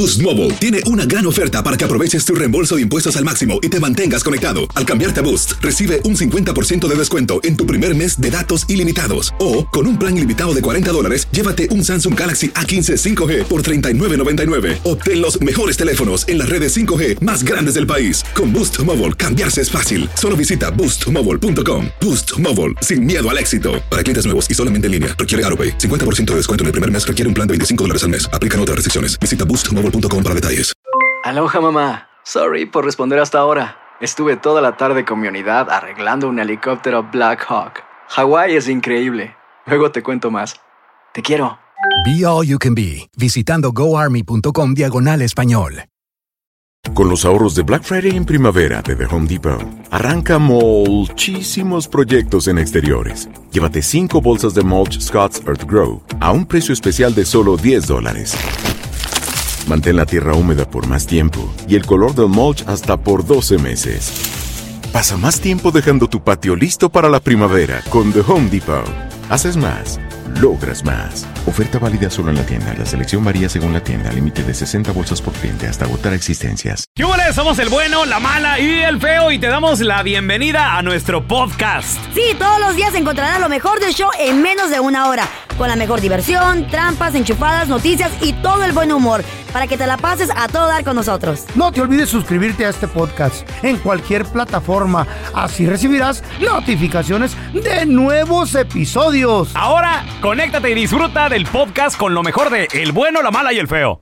Boost Mobile tiene una gran oferta para que aproveches tu reembolso de impuestos al máximo y te mantengas conectado. Al cambiarte a Boost, recibe un 50% de descuento en tu primer mes de datos ilimitados. O, con un plan ilimitado de $40, llévate un Samsung Galaxy A15 5G por $39.99. Obtén los mejores teléfonos en las redes 5G más grandes del país. Con Boost Mobile, cambiarse es fácil. Solo visita boostmobile.com. Boost Mobile, sin miedo al éxito. Para clientes nuevos y solamente en línea, requiere AutoPay. 50% de descuento en el primer mes requiere un plan de $25 al mes. Aplican otras restricciones. Visita boostmobile.com para detalles. Aloha, mamá. Sorry por responder hasta ahora. Estuve toda la tarde con mi unidad arreglando un helicóptero Black Hawk. Hawái es increíble. Luego te cuento más. Te quiero. Be All You Can Be, visitando goarmy.com/español. Con los ahorros de Black Friday en primavera de The Home Depot, arranca muchísimos proyectos en exteriores. Llévate 5 bolsas de mulch Scott's Earth Grow a un precio especial de solo $10. Mantén la tierra húmeda por más tiempo y el color del mulch hasta por 12 meses. Pasa más tiempo dejando tu patio listo para la primavera con The Home Depot. Haces más, logras más. Oferta válida solo en la tienda. La selección varía según la tienda. Límite de 60 bolsas por cliente hasta agotar existencias. ¿Qué hubo? Somos el bueno, la mala y el feo y te damos la bienvenida a nuestro podcast. Sí, todos los días encontrarás lo mejor del show en menos de una hora. Con la mejor diversión, trampas, enchufadas, noticias y todo el buen humor. Para que te la pases a todo dar con nosotros. No te olvides suscribirte a este podcast en cualquier plataforma. Así recibirás notificaciones de nuevos episodios. Ahora, conéctate y disfruta del podcast con lo mejor de El Bueno, la Mala y el Feo.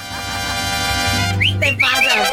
Te pasas.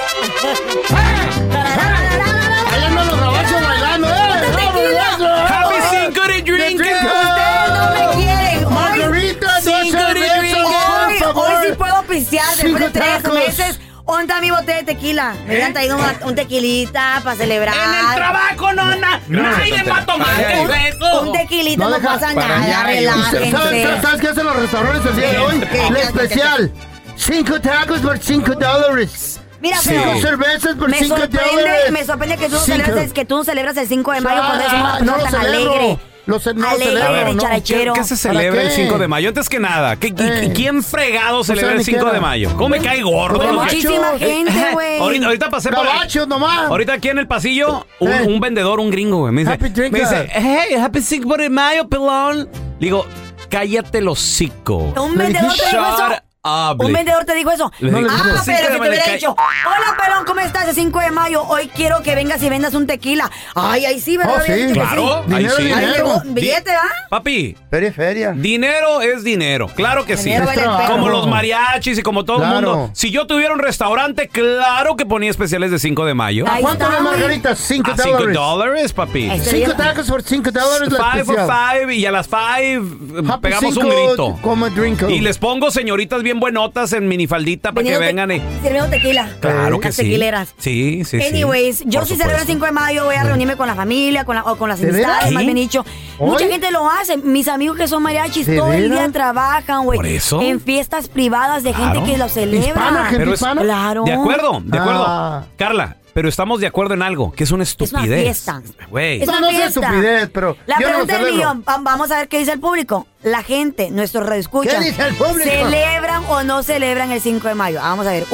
Ahí andan los gabachos bailando, Happy Cinco de Drink. Ustedes no me quieren. Margarita, Hoy sí puedo pistear después de 3 meses. ¿Dónde está mi botella de tequila? Me hubieran traído un tequilita para celebrar. En el trabajo, nona. Nadie va a tomar eso. Un tequilita no pasa nada. Relájense. ¿Sabes qué hacen los restaurantes el día de hoy? El especial. 5 tacos por $5. Mira, Sí. pero 5 cervezas por $5. me sorprende que tú Cinco. no celebras el 5 de mayo cuando eres una no persona lo tan celebro. alegre. No Alegre, celebro, ¿no? charachero. ¿Qué se celebra el 5 de mayo? Antes que nada, ¿quién fregado celebra el 5 de mayo? ¿Cómo me cae gordo? Pues muchísima gente, güey. Ahorita pasé por Gabachos nomás. Ahorita aquí en el pasillo, un vendedor, un gringo, güey, me dice, hey, happy 5 de mayo, pelón. Le digo, cállate los hocico. Un vendedor te dijo eso. Un vendedor te dijo eso. Pero si te hubiera dicho, hola, pelón, ¿cómo estás? El 5 de mayo, hoy quiero que vengas y vendas un tequila. Ay, sí, ¿verdad? Sí. Claro, ahí sí. Billete, ¿va? Papi. Feria. Dinero es dinero, claro que sí. Dinero Como los mariachis y como todo el mundo. Si yo tuviera un restaurante, claro que ponía especiales de 5 de mayo. ¿A cuánto las margaritas? $5. $5, papi. 5 tacos por $5 la 5 for especial. 5 y a las 5 pegamos cinco, un grito. Como drinko. Y les pongo señoritas bien buenotas en minifaldita para que vengan y... Sirviendo tequila. Claro que las sí. Tequileras. Sí. Anyways, yo Por si celebro el 5 de mayo voy a reunirme con la familia, con las amistades, más bien dicho. Mucha gente lo hace. Mis amigos que son mariachis todo el día trabajan, güey. ¿Por eso? En fiestas privadas de gente que lo celebra. ¿Hispana? ¿Gente hispana? Claro. De acuerdo. Carla, pero estamos de acuerdo en algo, que es una estupidez. Es una fiesta. Güey. Es una No es fiesta. estupidez, pero La yo no pregunta lo del celebro. millón, vamos a ver qué dice el público. La gente, nuestros radioescuchas, ¿Qué dice el público? ¿celebran o no celebran el 5 de mayo? Vamos a ver,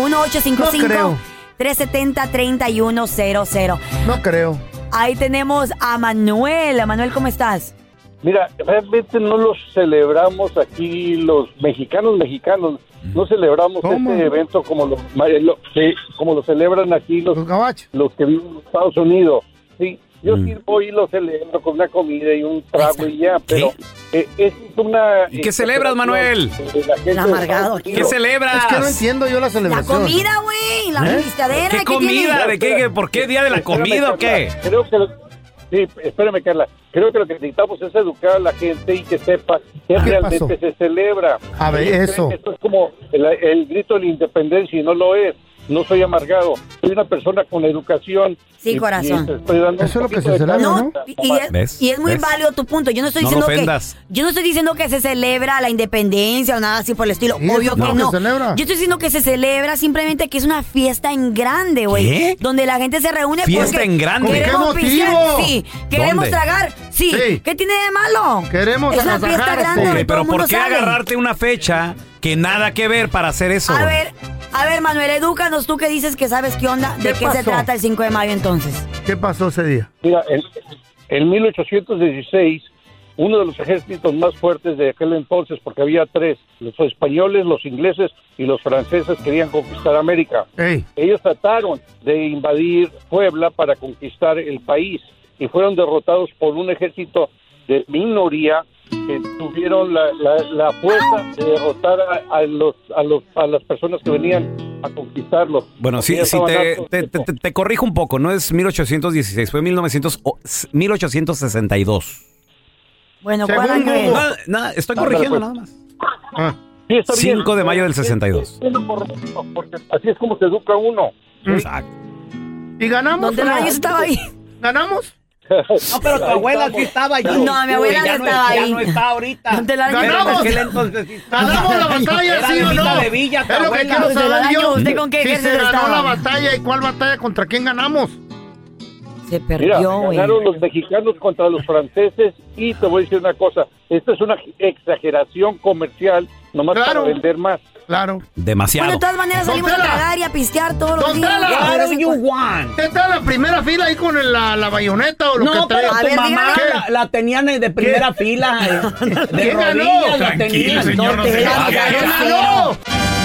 1-855-370-3100. No creo. Ahí tenemos a Manuel. Manuel, ¿cómo estás? Mira, realmente no los celebramos aquí los mexicanos, no celebramos este evento como lo celebran aquí los que viven en Estados Unidos. Sí, yo sí voy y lo celebro con una comida y un trago y ya, pero es una... ¿Y qué celebras, Manuel? El amargado. ¿Qué celebras? Es que no entiendo yo la La celebración. comida, güey, la pistadera. ¿Qué comida? ¿De qué? ¿Por qué día de la comida o qué? Creo que sí, espérame, Carla. Creo que lo que necesitamos es educar a la gente y que sepa que realmente se celebra. A ver, eso. Esto es como el grito de la independencia y no lo es. No soy amargado. Soy una persona con educación. Sí, corazón. Y estoy dando Eso es lo que se celebra, ¿no? Y es muy válido tu punto. Yo no estoy diciendo que se celebra la independencia o nada así por el estilo. Obvio que no. Yo estoy diciendo que se celebra simplemente que es una fiesta en grande, güey. ¿Qué? Donde la gente se reúne ¿Fiesta en grande? queremos ¿Con qué pistear, motivo? sí. Queremos tragar, sí. ¿Qué tiene de malo? Queremos Es una fiesta agasajar, grande. Ok, donde todo pero el mundo ¿por qué sale. agarrarte una fecha que nada que ver para hacer eso? A ver, A ver, Manuel, edúcanos, tú que dices que sabes qué onda, ¿de qué se trata el 5 de mayo entonces? ¿Qué pasó ese día? Mira, en 1816, uno de los ejércitos más fuertes de aquel entonces, porque había tres, los españoles, los ingleses y los franceses querían conquistar América. Ey. Ellos trataron de invadir Puebla para conquistar el país y fueron derrotados por un ejército de minoría que tuvieron la fuerza de derrotar a las personas que venían a conquistarlos. Bueno, sí, te corrijo un poco, no es 1816, fue 1862. Bueno, ¿cuál año? Nada, estoy corrigiendo nada más. Sí, está 5 bien. de mayo del 62. Porque así es como se educa uno. Exacto. ¿Y ganamos? ¿Dónde la estaba ahí? ¿Ganamos? No, pero tu abuela sí estaba ahí. No, mi abuela no estaba ahí. Ya no está ahorita. ¿Dónde la ¡Ganamos! ¿Ganamos la batalla, sí o no? De Villa, es lo que quiero saber yo. ¿Usted con qué si ejército se ganó estaba? la batalla y cuál batalla, contra quién ganamos. Se Mira, perdió, güey. ganaron los mexicanos contra los franceses y te voy a decir una cosa, esta es una exageración comercial, nomás para vender más. Claro. Demasiado. Bueno, de todas maneras salimos a tragar y a pistear todos los días. What do you want? ¿Qué está en la primera fila ahí con la bayoneta o lo que trae? No, pero tu mamá la tenían de primera fila. De rodillas la tenían. Señor, no se ganó.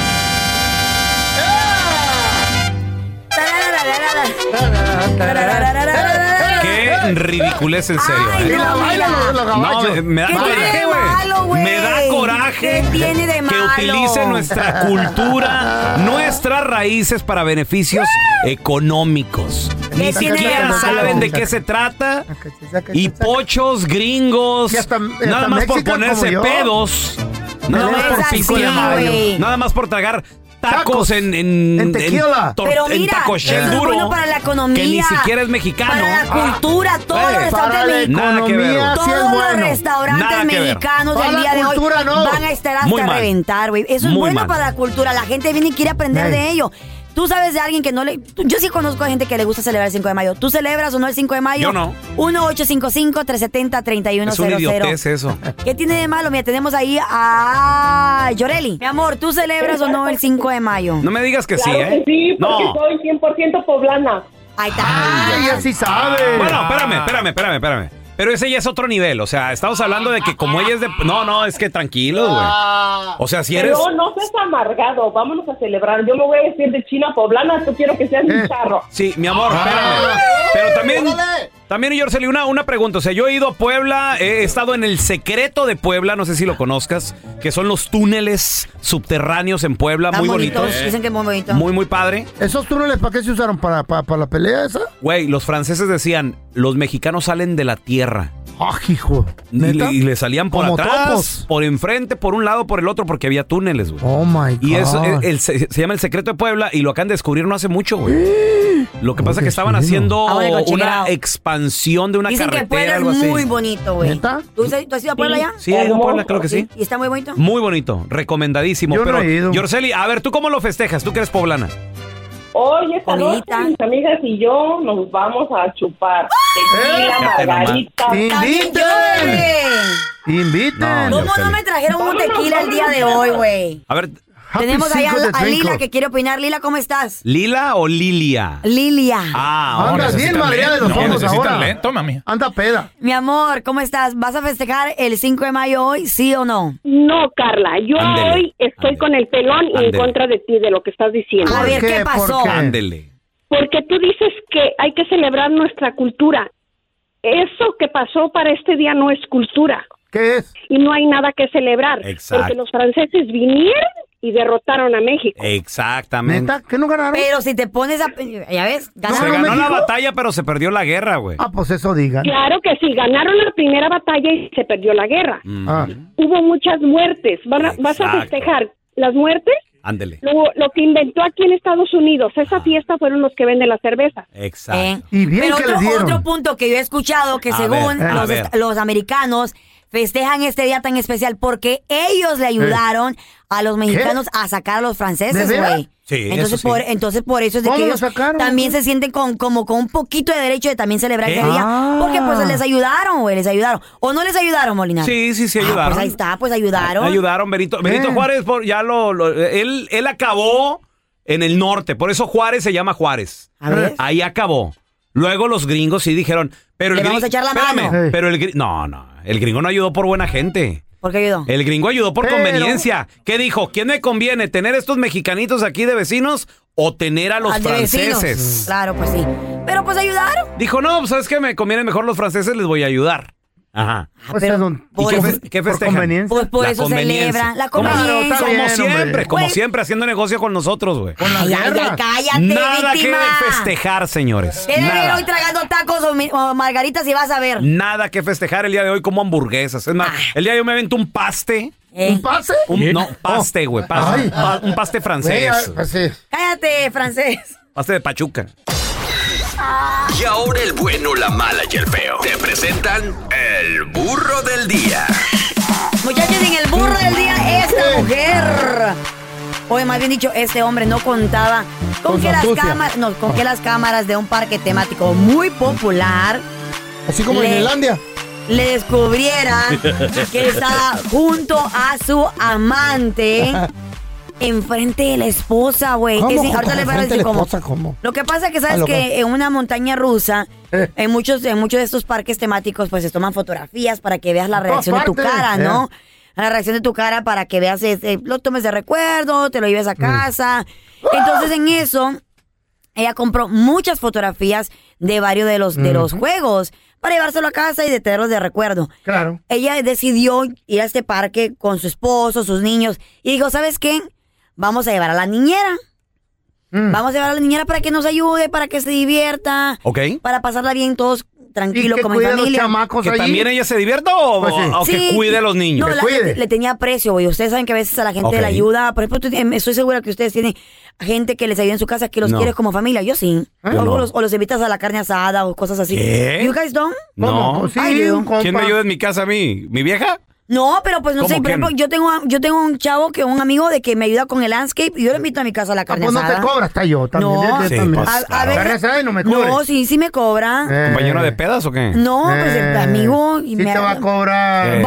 Qué ridiculez, en serio. Ay, Y la bailan los gabachos. No, me da ¿Qué tiene coraje, de güey. malo, güey? Me da coraje ¿Qué tiene de malo? que utilice nuestra cultura, nuestras raíces para beneficios económicos. Ni tiene de siquiera malo? saben de qué se trata. Y pochos gringos, Y hasta nada más por Mexican ponerse como yo. pedos. Nada más es por así, 5 de mayo. güey. Nada más por tragar tacos Tacos. En tequila. Pero en mira, taco eso shell es duro, bueno para la economía. que ni siquiera es mexicano. Para la cultura, todos los güey, restaurantes para la mexicanos. Nada que ver, economía güey. sí es Todos los bueno. restaurantes Nada que ver. mexicanos Para del la día de cultura, hoy no. van a estar Muy hasta mal. reventar, güey. Eso es Muy bueno mal. para la cultura. La gente viene y quiere aprender Ey. de ello. Tú sabes de alguien que no le... Yo sí conozco a gente que le gusta celebrar el 5 de mayo. ¿Tú celebras o no el 5 de mayo? Yo no. 1-855-370-3100. Es una idiotez eso. ¿Qué tiene de malo? Mira, tenemos ahí a Yoreli. Mi amor, ¿tú celebras o no el 5 de mayo? No me digas que Claro sí, ¿eh? que sí, porque No. soy 100% poblana. Ahí está. Ay, ella sí sabe. Bueno, espérame. Pero ese ya es otro nivel. O sea, estamos hablando de que como ella es de... No, es que tranquilo, güey. O sea, si eres... Pero no seas amargado, vámonos a celebrar. Yo me voy a decir de China poblana, tú quiero que seas mi charro. Sí, mi amor, espérame. Pero también, Yorceli, una pregunta. O sea, yo he ido a Puebla, he estado en el Secreto de Puebla, no sé si lo conozcas, que son los túneles subterráneos en Puebla, Están muy bonitos. Dicen que es muy bonito. Muy padre. ¿Esos túneles para qué se usaron? ¿Para la pelea esa? Güey, los franceses decían, los mexicanos salen de la tierra. ¡Ah, hijo! ¿Neta? Y le salían por Como atrás, topos. por enfrente, por un lado, por el otro, porque había túneles, güey. Oh, my God. Y eso se llama El Secreto de Puebla y lo acaban de descubrir no hace mucho, güey. Lo que pasa es que estaban haciendo Ahora con una Chequerao. expansión de una Dicen que carretera, Puebla algo es así. muy bonito, güey. ¿Neta? ¿Tú has ido a Puebla ya? Sí, he ido a Puebla, creo que sí. ¿Y está muy bonito? Muy bonito, recomendadísimo. Yo no Pero, he ido. Yorceli, a ver, ¿tú cómo lo festejas? ¿Tú que eres poblana? Hoy esta noche Comidita. mis amigas y yo nos vamos a chupar tequila, margarita. ¡Inviten! ¡Inviten! No, ¿Cómo no me trajeron un tequila el día de hoy, güey? A ver, Tenemos ahí Happy Cinco de a Lila Twinkle. que quiere opinar. Lila, ¿cómo estás? ¿Lila o Lilia? Lilia. Ah, Andas bien madreada de los ojos ahora. Toma, mía. Anda peda. Mi amor, ¿cómo estás? ¿Vas a festejar el 5 de mayo hoy, sí o no? No, Carla, yo Ándele, hoy estoy ándele. con el pelón y en Ándele. contra de ti, de lo que estás diciendo. A ver, ¿qué pasó? ¿Por qué? Ándele. Porque tú dices que hay que celebrar nuestra cultura. Eso que pasó para este día no es cultura. ¿Qué es? Y no hay nada que celebrar. Exacto. Porque los franceses vinieron y derrotaron a México. Exactamente. ¿Neta? ¿Qué no ganaron? Pero si te pones a... Ya ves, Se ganaron. ganó la México. batalla, pero se perdió la guerra, güey. Ah, pues eso digan. Claro que sí, ganaron la primera batalla y se perdió la guerra. Ah. Hubo muchas muertes. ¿Vas a Exacto. festejar las muertes? Ándele. Lo que inventó aquí en Estados Unidos, esa fiesta fueron los que venden la cerveza. Exacto. Y bien Pero que les dieron. otro punto que yo he escuchado, que A según ver, a ver. los americanos festejan este día tan especial porque ellos le ayudaron a los mexicanos a sacar a los franceses, ¿De veras? güey. Sí, entonces, eso sí. entonces por eso es de ¿Cómo que lo ellos sacaron? también se sienten como con un poquito de derecho de también celebrar ¿Qué? ese día. Ah. Porque pues les ayudaron, güey, les ayudaron. ¿O no les ayudaron, Molina? Sí, ayudaron. Pues ahí está, pues ayudaron. Ayudaron, Benito Juárez, él acabó en el norte. Por eso Juárez se llama Juárez. A ver. Ahí acabó. Luego los gringos sí dijeron, pero le vamos a echar la mano. Pero el gringo no ayudó por buena gente. ¿Por qué ayudó? El gringo ayudó por conveniencia. ¿Qué dijo? ¿Quién me conviene? ¿Tener estos mexicanitos aquí de vecinos o tener a los franceses? Vecinos. Claro, pues sí. Pero pues ayudaron. Dijo, no, pues ¿sabes qué? Me conviene mejor los franceses, les voy a ayudar. Ajá. ¿Qué festejan? Pues por eso celebra la conveniencia. Como siempre, haciendo negocio con nosotros, güey. Cállate, nada víctima. Que festejar, señores. Eres hoy tragando tacos o margaritas y vas a ver. Nada que festejar el día de hoy como hamburguesas. Es más, el día de hoy me avento un paste. ¿Un pase? No, paste, güey. Un paste francés. Cállate, francés. Paste de Pachuca. Y ahora el bueno, la mala y el feo. Te presentan el burro del día. Muchachos, en el burro del día, esta mujer, o más bien dicho, este hombre no contaba con que las cámaras de un parque temático muy popular, así como en Islandia, le descubrieran que estaba junto a su amante enfrente de la esposa, güey. Ahorita les voy a decir cómo. Lo que pasa es que sabes que en una montaña rusa, en muchos de estos parques temáticos, pues se toman fotografías para que veas la reacción de tu cara, ¿no? La reacción de tu cara para que veas, lo tomes de recuerdo, te lo lleves a casa. Entonces en eso, ella compró muchas fotografías de varios de los juegos para llevárselo a casa y de tenerlos de recuerdo. Claro. Ella decidió ir a este parque con su esposo, sus niños, y dijo, ¿sabes qué? Vamos a llevar a la niñera. Vamos a llevar a la niñera para que nos ayude, para que se divierta. Ok. Para pasarla bien todos tranquilos como en familia. ¿Que también ella se divierta o que cuide a los niños? No, le tenía aprecio, güey. Ustedes saben que a veces a la gente le ayuda. Por ejemplo, estoy segura que ustedes tienen gente que les ayuda en su casa, que los quiere como familia. Yo sí. O los invitas a la carne asada o cosas así. ¿Qué? ¿You guys don't? No. Sí, ¿Quién me ayuda en mi casa a mí? ¿Mi vieja? No, pero pues no sé, por ejemplo, yo tengo un chavo un amigo de que me ayuda con el landscape y yo lo invito a mi casa a la carne asada. Pues no te cobra, está yo también. No, sí, a ver, no me cobre. No, sí me cobra. ¿Compañero de pedas o qué? No, pues amigo. Y te va a cobrar.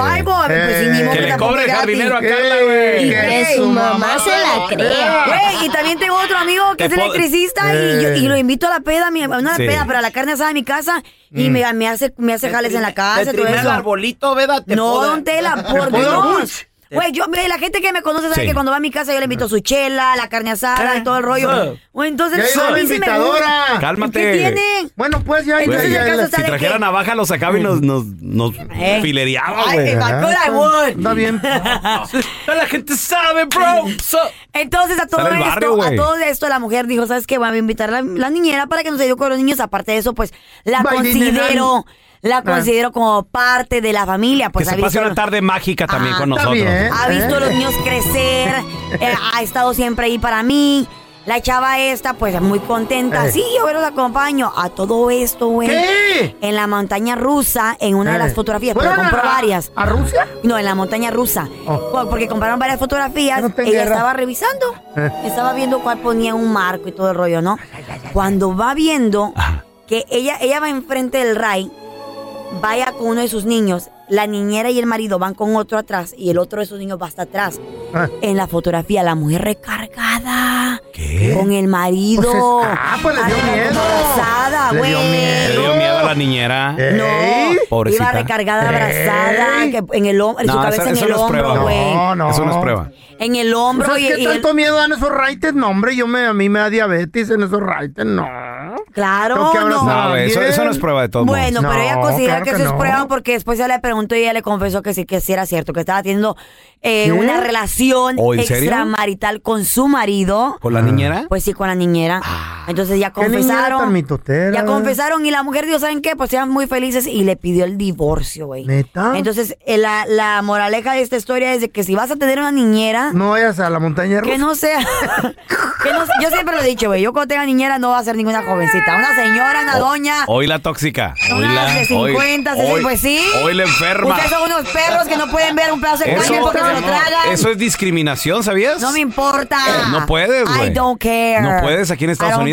Que le cobre el jardinero a Carla, güey. Y que su mamá se la crea. Güey, y también tengo otro amigo que es electricista y lo invito a la peda, una peda, pero a la carne asada de mi casa. Y me hace jales en la casa, todo eso. El arbolito, ¿verdad? No, don Tela, por Dios. Güey, la gente que me conoce sabe que cuando va a mi casa yo le invito su chela, la carne asada y todo el rollo. Güey, entonces a mí sí me gusta. Cálmate. ¿Qué tiene? Bueno, pues ya. Entonces, si trajera navaja lo sacaba y nos filereaba, güey. Está bien. La gente sabe, bro. Entonces a todo esto la mujer dijo, ¿sabes qué? Voy a invitar a la niñera para que nos ayude con los niños. Aparte de eso, pues la considero como parte de la familia. Pues, que se pase una tarde mágica también con nosotros. Ha visto a los niños crecer, ha estado siempre ahí para mí. La chava esta, pues, muy contenta. Sí, yo los acompaño. A todo esto, güey. ¿Qué? En la montaña rusa, en una de las fotografías, pero compró varias. ¿A Rusia? No, en la montaña rusa. Porque compraron varias fotografías. Ella estaba revisando. Estaba viendo cuál ponía un marco y todo el rollo, ¿no? Cuando va viendo que ella va enfrente del ride, vaya con uno de sus niños, la niñera y el marido van con otro atrás y el otro de sus niños va hasta atrás. En la fotografía, la mujer recargada. ¿Qué? Con el marido. Pues le dio miedo. Abrazada, güey. Le dio miedo a la niñera. No, pobrecita. iba recargada, abrazada, en el hombro, en su cabeza en el hombro, güey. No. Eso no es prueba. En el hombro. ¿Sabes qué tanto miedo dan esos raites? No, hombre, a mí me da diabetes en esos raites, no. Claro, no, güey, eso no es prueba de todo. Bueno, pero ella considera que eso es prueba porque después ya le preguntó y ella le confesó que sí era cierto, que estaba teniendo una relación extramarital con su marido. ¿Con la niñera? Pues sí, con la niñera. Entonces ya confesaron. Ya confesaron y la mujer dijo, ¿saben qué? Pues sean muy felices y le pidió el divorcio, güey. ¿Neta? Entonces la moraleja de esta historia es de que si vas a tener una niñera, no vayas a la montaña rusa. Que no sea. Yo siempre lo he dicho, güey. Yo cuando tenga niñera no va a ser ninguna jovencita. Una señora, una doña. Hoy la tóxica. Una de 50, 60, pues sí. Hoy la enferma. Ustedes son unos perros que no pueden ver un pedazo de carne porque se lo tragan. Eso es discriminación, ¿sabías? No me importa. No puedes, güey. I don't care. No puedes aquí en Estados Unidos.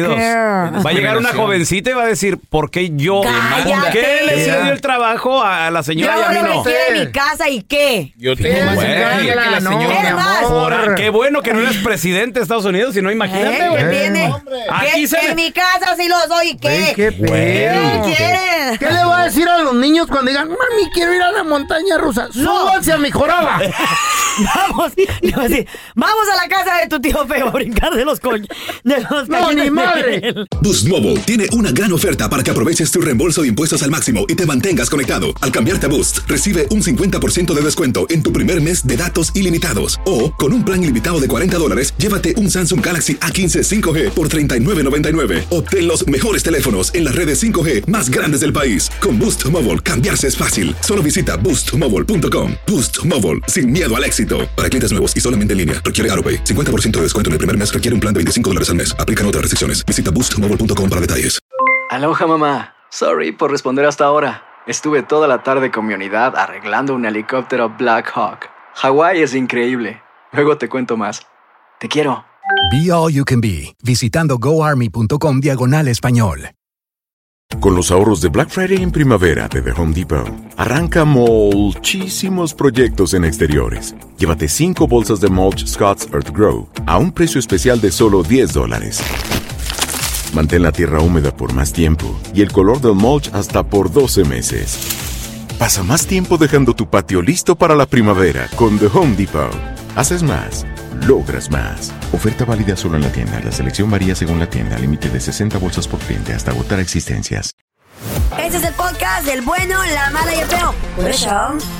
Unidos. Va a llegar una jovencita y va a decir, ¿por qué yo? ¿Por qué le dio el trabajo a la señora y a mí no? Quiere mi casa y qué. Yo te digo, la señora. Qué bueno que no eres presidente de Estados Unidos, si no, imagínate, güey. En mi casa sí lo soy, ¿y qué? ¿Qué quieren? ¿Qué le voy a decir a los niños cuando digan, mami, quiero ir a la montaña rusa? ¡Súbanse a mi joroba! Vamos a la casa de tu tío feo a brincar de los ¡No, ni madre! Boost Mobile tiene una gran oferta para que aproveches tu reembolso de impuestos al máximo y te mantengas conectado. Al cambiarte a Boost, recibe un 50% de descuento en tu primer mes de datos ilimitados. O, con un plan ilimitado de $40, llévate un Samsung Galaxy A15 5G por $39.99. Obtén los mejores teléfonos en las redes 5G más grandes del país. Con Boost Mobile, cambiarse es fácil. Solo visita boostmobile.com. Boost Mobile, sin miedo al éxito. Para clientes nuevos y solamente en línea, requiere AutoPay. 50% de descuento en el primer mes requiere un plan de $25 al mes. Aplican otras restricciones. Visita boostmobile.com para detalles. Aloha, mamá. Sorry por responder hasta ahora. Estuve toda la tarde con mi unidad arreglando un helicóptero Black Hawk. Hawái es increíble. Luego te cuento más. Te quiero. Be All You Can Be, visitando goarmy.com/español. Con los ahorros de Black Friday en primavera de The Home Depot, arranca muchísimos proyectos en exteriores. Llévate 5 bolsas de mulch Scott's Earth Grow a un precio especial de solo $10. Mantén la tierra húmeda por más tiempo y el color del mulch hasta por 12 meses. Pasa más tiempo dejando tu patio listo para la primavera con The Home Depot. Haces más, logras más. Oferta válida solo en la tienda. La selección varía según la tienda. Límite de 60 bolsas por cliente hasta agotar existencias. Este es el podcast del bueno, la mala y el feo. Por eso.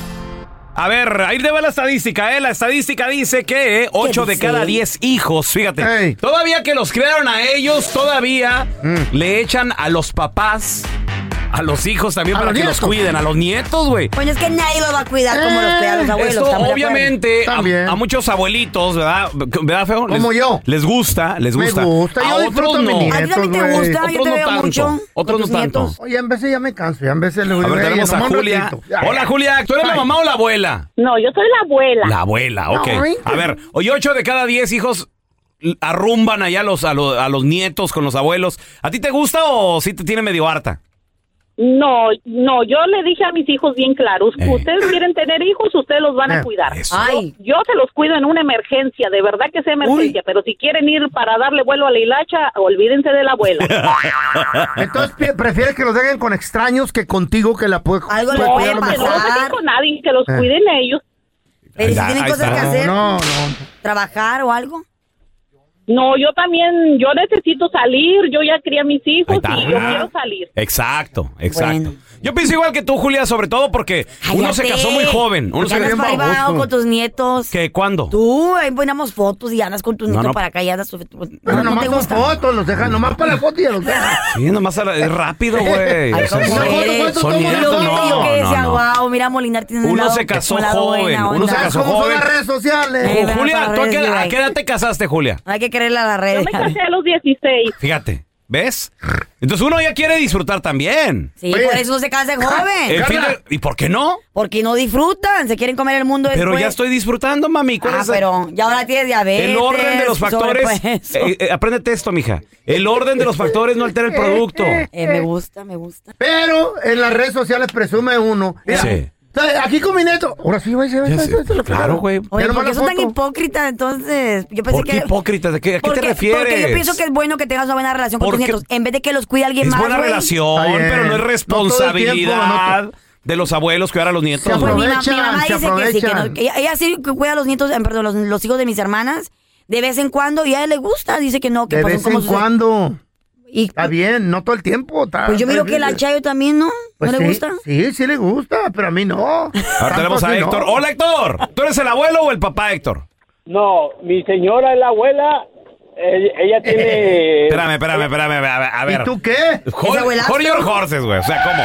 A ver, ahí te va la estadística, ¿eh? La estadística dice que 8 de cada 10 hijos, fíjate, todavía que los criaron a ellos, todavía le echan a los papás, a los hijos también para que los cuiden, a los nietos, güey. Pues es que nadie los va a cuidar como los cuidan los abuelos. Esto obviamente a muchos abuelitos, ¿verdad? ¿Verdad, feo? Como yo. Les gusta. Me gusta, a otros no. A ti también te gusta, yo te veo mucho. Otros no tanto. Oye, en veces ya me canso, ya en veces le voy a ver, tenemos a Julia. Hola, Julia, ¿tú eres la mamá o la abuela? No, yo soy la abuela. La abuela, ok. A ver, hoy 8 de cada 10 hijos arrumban allá a los nietos con los abuelos. ¿A ti te gusta o sí te tiene medio harta? No, yo le dije a mis hijos bien claros, ustedes quieren tener hijos, ustedes los van a cuidar. Yo se los cuido en una emergencia, de verdad que sea emergencia, pero si quieren ir para darle vuelo a la hilacha, olvídense de la abuela. Entonces, ¿prefieres que los dejen con extraños que contigo que la puede algo le puede pasar? Que no los dejen con nadie, que los cuiden ellos. Pero si tienen cosas que hacer, trabajar o algo. No, yo también, yo necesito salir, yo ya crié a mis hijos y yo quiero salir. Exacto. Bueno. Yo pienso igual que tú, Julia, sobre todo porque uno se casó muy joven. Uno se casó con tus nietos. ¿Qué? ¿Cuándo? Tú, ahí ponemos fotos y andas con tus nietos para acá y andas... No, nomás son fotos, los dejan, nomás para la foto y ya los dejan. Sí, nomás es rápido, güey. Son nietos, yo que decía, wow, mira, Molinar tiene un lado. Uno se casó joven, ¿Cómo son las redes sociales? Julia, ¿tú a qué edad te casaste, Julia? Hay que quererle a la red. Yo me casé a los 16. Fíjate. ¿Ves? Entonces uno ya quiere disfrutar también. Sí, por eso no se casan joven. ¿Y por qué no? Porque no disfrutan, se quieren comer el mundo después. Pero ya estoy disfrutando, mami. Pero ya ahora tienes diabetes. El orden de los factores... apréndete esto, mija. El orden de los factores no altera el producto. Me gusta. Pero en las redes sociales presume uno. Mira, sí. Aquí con mi neto. Ahora sí, güey. Claro, güey. Oye, ¿por qué son tan hipócritas entonces? Yo pensé ¿Por qué hipócritas? ¿A qué te refieres? Porque yo pienso que es bueno que tengas una buena relación con tus nietos. En vez de que los cuide alguien más, es buena relación, pero no es responsabilidad de los abuelos cuidar a los nietos. Mi mamá dice que sí, que ella sí cuida a los nietos, perdón, los hijos de mis hermanas de vez en cuando y a ella le gusta. Dice que no, que de vez en cuando. Está bien, no todo el tiempo. Pues yo miro que la Chayo también, ¿no? Pues ¿No le gusta? Sí le gusta, pero a mí no. Ahora tenemos a Héctor. No. Hola, Héctor. ¿Tú eres el abuelo o el papá, Héctor? No, mi señora es la abuela. Ella tiene... Espérame. A ver. ¿Y tú qué? Hold your horses, güey. O sea, ¿cómo?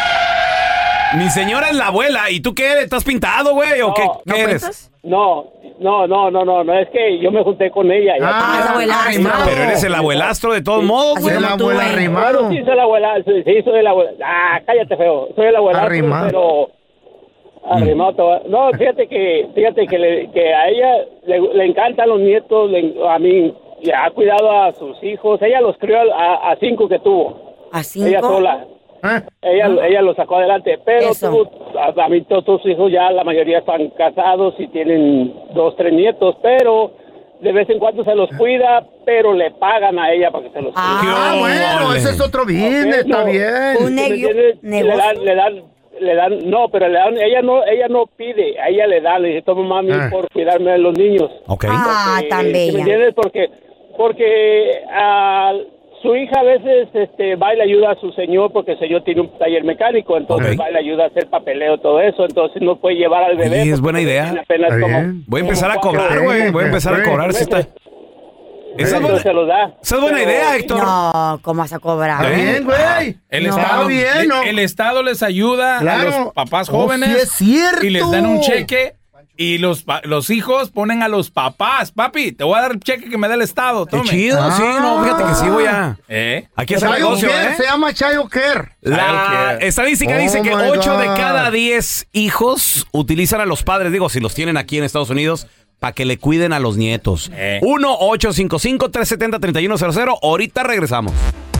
Mi señora es la abuela. ¿Y tú qué? ¿Estás pintado, güey? ¿O qué eres? No, es que yo me junté con ella. Es abuelastro. Pero eres el abuelastro de todos modos, güey. El abuela arrimado. Sí, soy el abuela. Cállate, feo. Soy el abuelastro, pero... Arrimado. No, fíjate que a ella le encantan los nietos, a mí ya ha cuidado a sus hijos. Ella los crió a 5 que tuvo. ¿A 5? Ella sola. Ella los sacó adelante, pero a mí todos tus hijos ya la mayoría están casados y tienen 2, 3 nietos, pero de vez en cuando se los cuida, pero le pagan a ella para que se los cuide. Bueno, ese es otro bien, está bien. Un le dan, no, pero ella no pide, a ella le dan, le dice, toma mami por cuidarme de los niños. Okay. Tan bella. ¿Me entiendes? Porque su hija a veces va y le ayuda a su señor porque el señor tiene un taller mecánico, entonces va y le ayuda a hacer papeleo, todo eso, entonces no puede llevar al bebé. Sí, es buena idea. Voy a empezar a cobrar, güey. Voy a empezar a cobrar si está. Esa es buena idea, Héctor. No, ¿cómo vas a cobrar? Está bien, güey. El Estado les ayuda a los papás jóvenes. Sí, es cierto. Y les dan un cheque. Y los hijos ponen a los papás. Papi, te voy a dar el cheque que me da el Estado. Tome. Qué chido, sí, no, fíjate que sí voy a... Aquí es el negocio, Se llama Child Care. La estadística dice que 8 de cada 10 hijos utilizan a los padres, digo, si los tienen aquí en Estados Unidos, para que le cuiden a los nietos. 1-855-370-3100. Ahorita regresamos.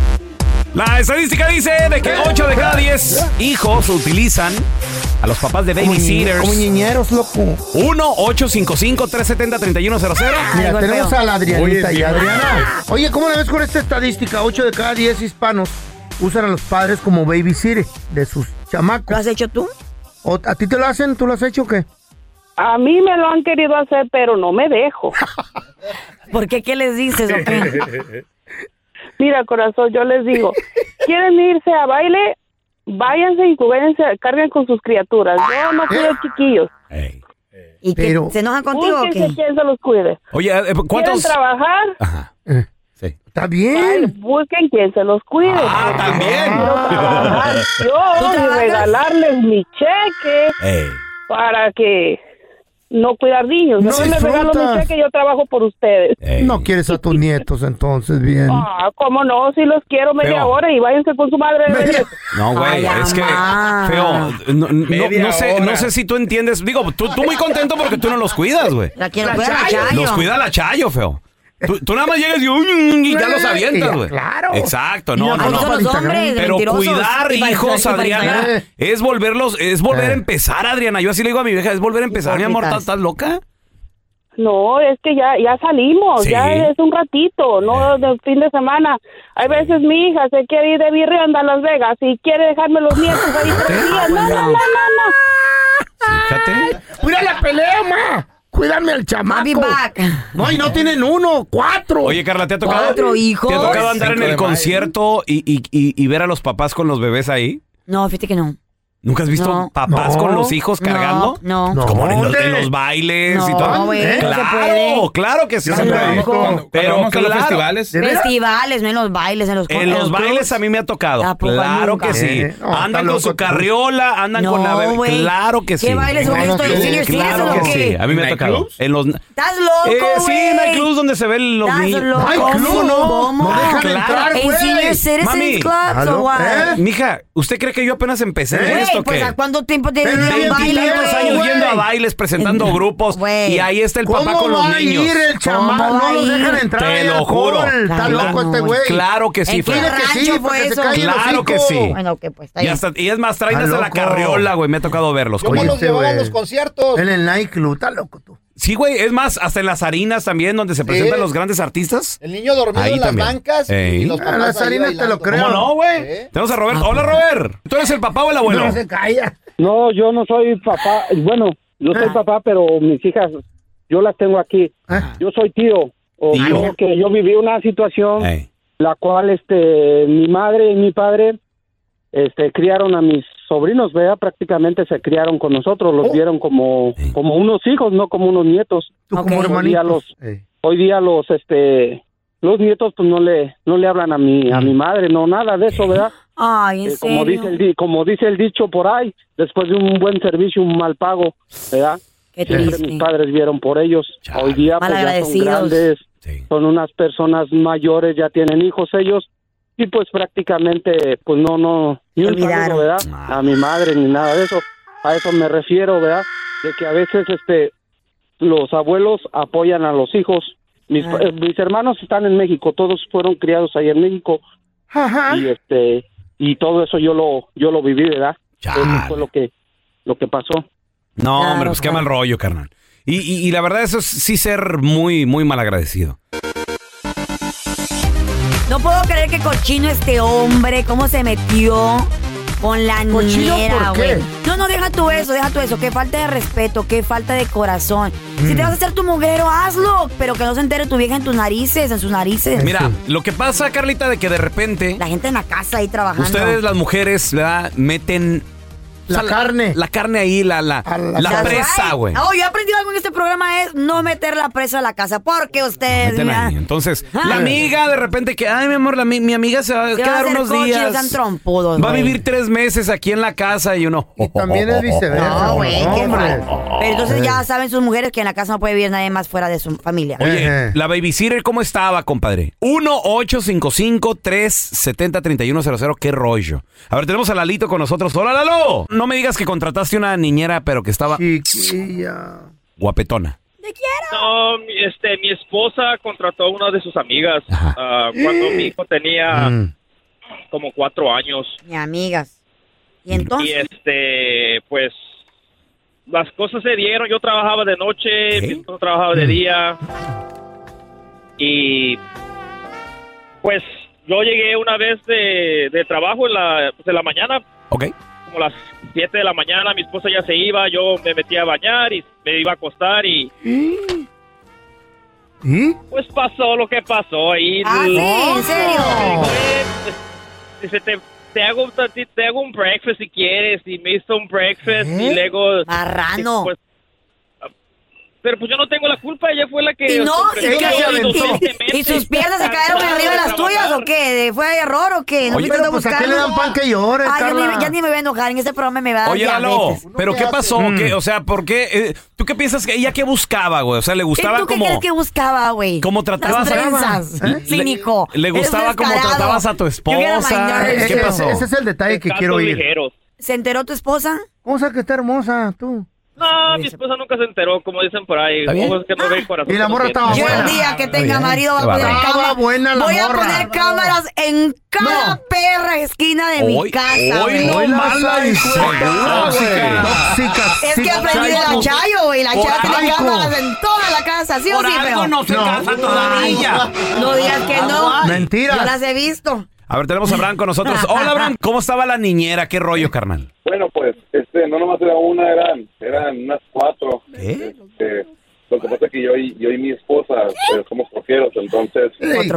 La estadística dice de que 8 de cada 10 hijos utilizan a los papás de babysitters. Como niñeros, loco. 1-855-370-3100. Mira, tenemos a la Adrianita y Adriana. Oye, ¿cómo la ves con esta estadística? 8 de cada 10 hispanos usan a los padres como babysitter de sus chamacos. ¿Lo has hecho tú? ¿A ti te lo hacen? ¿Tú lo has hecho o qué? A mí me lo han querido hacer, pero no me dejo. ¿Por qué? ¿Qué les dices o qué? Mira, corazón, yo les digo, ¿quieren irse a baile? Váyanse y carguen con sus criaturas. Yo no cuido chiquillos. ¿Y que se enojan contigo o qué? ¿Quién se los cuide? Oye, ¿cuántos? ¿Quieren trabajar? Ajá. Sí. Está bien. Busquen quien se los cuide. También. Quiero trabajar yo y regalarles mi cheque para que no cuidar niños. No les regalo mi cheque, yo trabajo por ustedes. No quieres a tus nietos, entonces, bien. ¿Cómo no? Si los quiero media hora y váyanse con su madre. No, güey, es que, feo, no sé si tú entiendes. Digo, tú muy contento porque tú no los cuidas, güey. La quiero cuidar a Chayo. Los cuida la Chayo, feo. Tú nada más llegas y ya los avientas, güey. Claro. Exacto, no. Los hombres, pero cuidar hijos, Adriana, es volver a empezar, Adriana. Yo así le digo a mi vieja, es volver a empezar, mi amor. ¿Estás loca? No, es que ya salimos, ya es un ratito, no de fin de semana. Hay veces mi hija se quiere ir de birrianda a Las Vegas y quiere dejarme los nietos ahí 3 días. No. Fíjate. ¡Mira la pelea, ma! Cuídame al chamaco. No, y no tienen 1, 4. Oye, Carla, ¿te ha tocado 4 hijos? ¿Te ha tocado andar en el concierto y ver a los papás con los bebés ahí? No, fíjate que no. ¿Nunca has visto papás con los hijos cargando? No. Como en los bailes y todo. Claro que sí. Pero en los festivales. Festivales, no en los bailes, en los bailes a mí me ha tocado. Claro que sí. Andan con su carriola, andan con la bebé. Claro que sí. ¿Qué bailes son estos? Claro que sí. A mí me ha tocado. ¿Estás loco, sí, en el club donde se ven los niños. No dejan entrar, güey. ¿En Senior Citizens Club o what? Mija, ¿usted cree que yo apenas empecé en esto? Pues, ¿a cuánto tiempo tiene un baile? 20 años yendo a bailes, presentando grupos, y ahí está el papá con los niños. ¿Cómo va a ir el chamaco? No los dejan entrar. Te lo juro. Está loco este güey. Claro que sí. ¿En qué rancho fue eso? Claro que sí. Bueno, que pues está y es más, tráiganse la carriola, güey. Me ha tocado verlos. ¿Cómo los llevaban a los conciertos? En el nightclub, está loco tú. Sí, güey, es más, hasta en las harinas también, donde se presentan los grandes artistas. El niño dormido ahí en las bancas y los papás las harinas te lo creo. ¿Cómo no, güey? Tenemos a Roberto. Hola, Robert. ¿Tú eres el papá o el abuelo? No se calla. No, yo no soy papá. Bueno, yo soy papá, pero mis hijas, yo las tengo aquí. Yo soy tío. Que yo viví una situación la cual mi madre y mi padre criaron a mis sobrinos, ¿verdad? Prácticamente se criaron con nosotros, los vieron como unos hijos, no como unos nietos. Hoy día los nietos pues no le hablan a mi madre, no, nada de eso, ¿verdad? Ay, ¿en serio? Como dice el dicho por ahí, después de un buen servicio, un mal pago, ¿verdad? Qué triste. Mis padres vieron por ellos. Hoy día pues ya son grandes, son unas personas mayores, ya tienen hijos ellos, y pues prácticamente pues no ni un saludo, ¿verdad? A mi madre ni nada de eso. A eso me refiero, ¿verdad? De que a veces los abuelos apoyan a los hijos Mis hermanos están en México, todos fueron criados ahí en México. Ajá. Y todo eso yo lo viví, ¿verdad? Eso fue lo que pasó. No, claro, hombre, pues qué mal rollo, carnal. Y la verdad, eso es sí ser muy, muy mal agradecido. No puedo creer que cochino este hombre, cómo se metió con la niñera, güey. No, deja tú eso. Qué falta de respeto, qué falta de corazón. Si te vas a hacer tu mugrero, hazlo, pero que no se entere tu vieja en tus narices, en sus narices. Mira, lo que pasa, Carlita, de que de repente... La gente en la casa ahí trabajando. Ustedes, las mujeres, ¿verdad? Meten... La carne. La carne ahí, la presa, güey. No, yo he aprendido algo en este programa, es no meter la presa a la casa, porque ustedes... Entonces, la amiga de repente que, ay, mi amor, mi amiga se va a quedar unos días. Trompudos, va a vivir 3 meses aquí en la casa y uno... Y también es viceversa. No, güey, qué mal. Pero entonces ya saben sus mujeres que en la casa no puede vivir nadie más fuera de su familia. Oye, la babysitter, ¿cómo estaba, compadre? 1-855-370-3100, qué rollo. A ver, tenemos a Lalito con nosotros. ¡Hola, Lalo! No me digas que contrataste una niñera, pero que estaba... Chiquilla. Guapetona. ¡Te quiero! No, mi esposa contrató a una de sus amigas cuando mi hijo tenía como 4 años. Mi amigas. ¿Y entonces? Y pues, las cosas se dieron. Yo trabajaba de noche, mi esposa trabajaba de día. Y, pues, yo llegué una vez de trabajo en la mañana. Ok. Como las 7 de la mañana, mi esposa ya se iba, yo me metí a bañar y me iba a acostar y... Pues pasó lo que pasó ahí. ¿Sí? ¿En serio? Dice, te hago un breakfast si quieres, y me hizo un breakfast y luego... Marrano. Pues, pero pues yo no tengo la culpa, ella fue la que... ¿Y no? ¿Y sus piernas se cayeron arriba de las tuyas o qué? ¿Fue error o qué? ¿No viste a buscar? ¿A qué le dan pan que llore, Carla? Ya ni me voy a enojar, en este programa me va a dar diabetes. ¿Pero qué pasó? O sea, ¿por qué? ¿Tú qué piensas que ella qué buscaba, güey? O sea, le gustaba ¿Tú como... qué crees que buscaba, güey? ¿Cómo tratabas a... Cínico. ¿Le gustaba cómo tratabas a tu esposa? ¿Qué pasó? Ese es el detalle que quiero oír. ¿Se enteró tu esposa? ¿Cómo sabes que está hermosa, tú? No, mi esposa nunca se enteró, como dicen por ahí. Es que no ve el corazón. Y la morra estaba buena. Yo el día que tenga marido voy a poner cámaras. Voy a poner cámaras en cada perra esquina de mi casa. Hoy no mala y tóxica. Es que aprendí de la Chayo, güey. La Chayo tiene cámaras en toda la casa, ¿sí o sí? Pero no se casa todavía. No digas que no. Mentira. Yo las he visto. A ver, tenemos a Abraham con nosotros. Hola, Abraham. ¿Cómo estaba la niñera? ¿Qué rollo, carnal? Bueno, pues, no nomás era una, eran unas 4. ¿Qué? Lo que pasa es que yo y mi esposa somos troqueros, entonces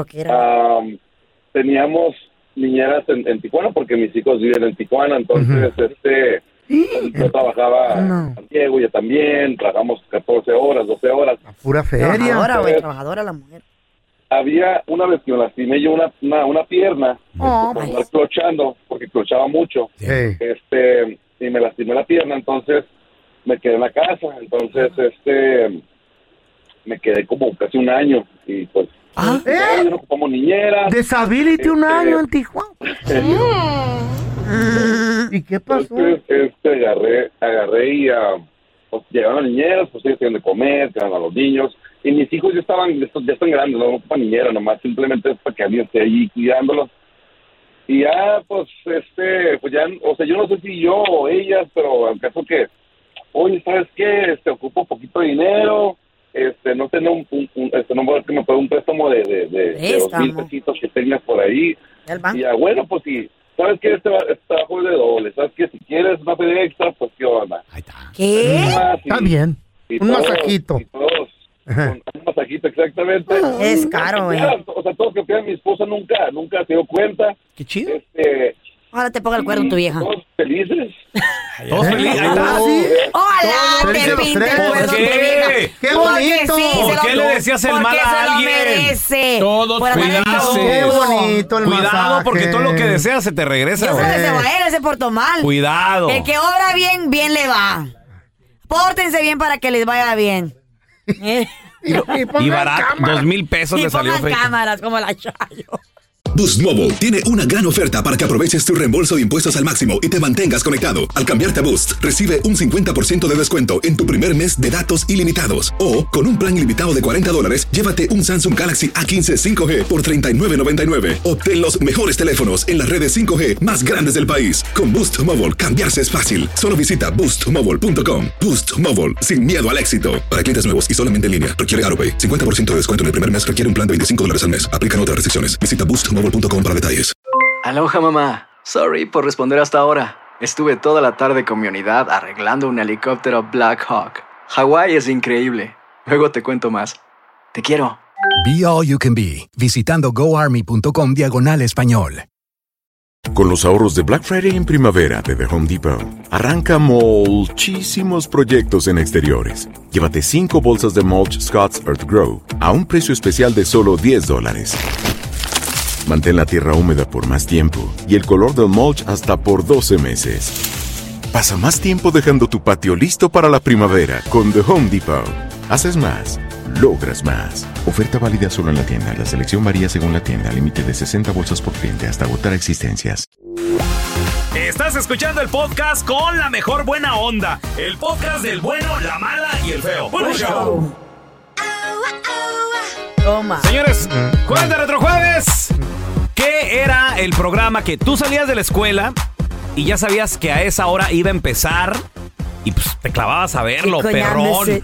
teníamos niñeras en Tijuana porque mis hijos viven en Tijuana, entonces yo trabajaba en San Diego, ella también, trabajamos 14 horas, 12 horas. Pura feria. Trabajadora la mujer. Había una vez que me lastimé yo una pierna por estar clochando, porque clochaba mucho. Y me lastimé la pierna, entonces me quedé en la casa, entonces me quedé como casi un año y pues no ocupamos niñera. Disability un año en Tijuana. ¿Y qué pasó? Agarré y pues, llegaron las niñeras, pues ellos tienen de comer, quedan a los niños. Y mis hijos ya están grandes, no ocupan niñera, nomás simplemente es para que alguien esté allí cuidándolos. Y ya, pues ya, o sea, yo no sé si yo o ellas, pero en caso que, oye, ¿sabes qué? Ocupo un poquito de dinero, no tengo no que me pueda un préstamo de 2,000 pesitos que tengas por ahí. Y ya, bueno, pues si, ¿sabes qué? Este trabajo es de doble, ¿sabes qué? Si quieres más de extra, pues qué onda. ¿Qué? Está bien, un masajito. Un masajito, exactamente. Es caro, güey. O sea, todos que pidan, mi esposa nunca se dio cuenta. Qué chido. Ahora te ponga el cuerno tu vieja. Todos felices. Todos felices. ¡Hola! Te pinta el cuerno tu vieja. ¡Qué bonito! ¿Por qué le decías el mal a alguien? Merece. Todos felices. ¡Qué bonito el masaje! Cuidado, porque todo lo que deseas se te regresa. Yo sé que se va a él, se portó mal. Cuidado. El que obra bien, bien le va. Pórtense bien para que les vaya bien. Y barato, 2,000 pesos le salió. Y pongan cámaras como la Chayo. Boost Mobile tiene una gran oferta para que aproveches tu reembolso de impuestos al máximo y te mantengas conectado. Al cambiarte a Boost, recibe un 50% de descuento en tu primer mes de datos ilimitados. O, con un plan ilimitado de $40, llévate un Samsung Galaxy A15 5G por $39.99. Obtén los mejores teléfonos en las redes 5G más grandes del país. Con Boost Mobile, cambiarse es fácil. Solo visita boostmobile.com. Boost Mobile, sin miedo al éxito. Para clientes nuevos y solamente en línea, requiere AutoPay. 50% de descuento en el primer mes requiere un plan de $25 al mes. Aplican otras restricciones. Visita boostmobile.com para detalles. Aloha, mamá. Sorry por responder hasta ahora. Estuve toda la tarde con mi unidad arreglando un helicóptero Black Hawk. Hawái es increíble. Luego te cuento más. Te quiero. Be All You Can Be, visitando goarmy.com/español. Con los ahorros de Black Friday en primavera de The Home Depot, arranca muchísimos proyectos en exteriores. Llévate 5 bolsas de mulch Scott's Earth Grow a un precio especial de solo $10. Mantén la tierra húmeda por más tiempo y el color del mulch hasta por 12 meses. Pasa más tiempo dejando tu patio listo para la primavera con The Home Depot. Haces más, logras más. Oferta válida solo en la tienda. La selección varía según la tienda. Límite de 60 bolsas por cliente hasta agotar existencias. Estás escuchando el podcast con la mejor buena onda. El podcast del bueno, la mala y el feo. ¡Buen show! Toma. Señores, Jueves de Retrojueves. ¿Qué era el programa que tú salías de la escuela y ya sabías que a esa hora iba a empezar y pues te clavabas a verlo, perrón?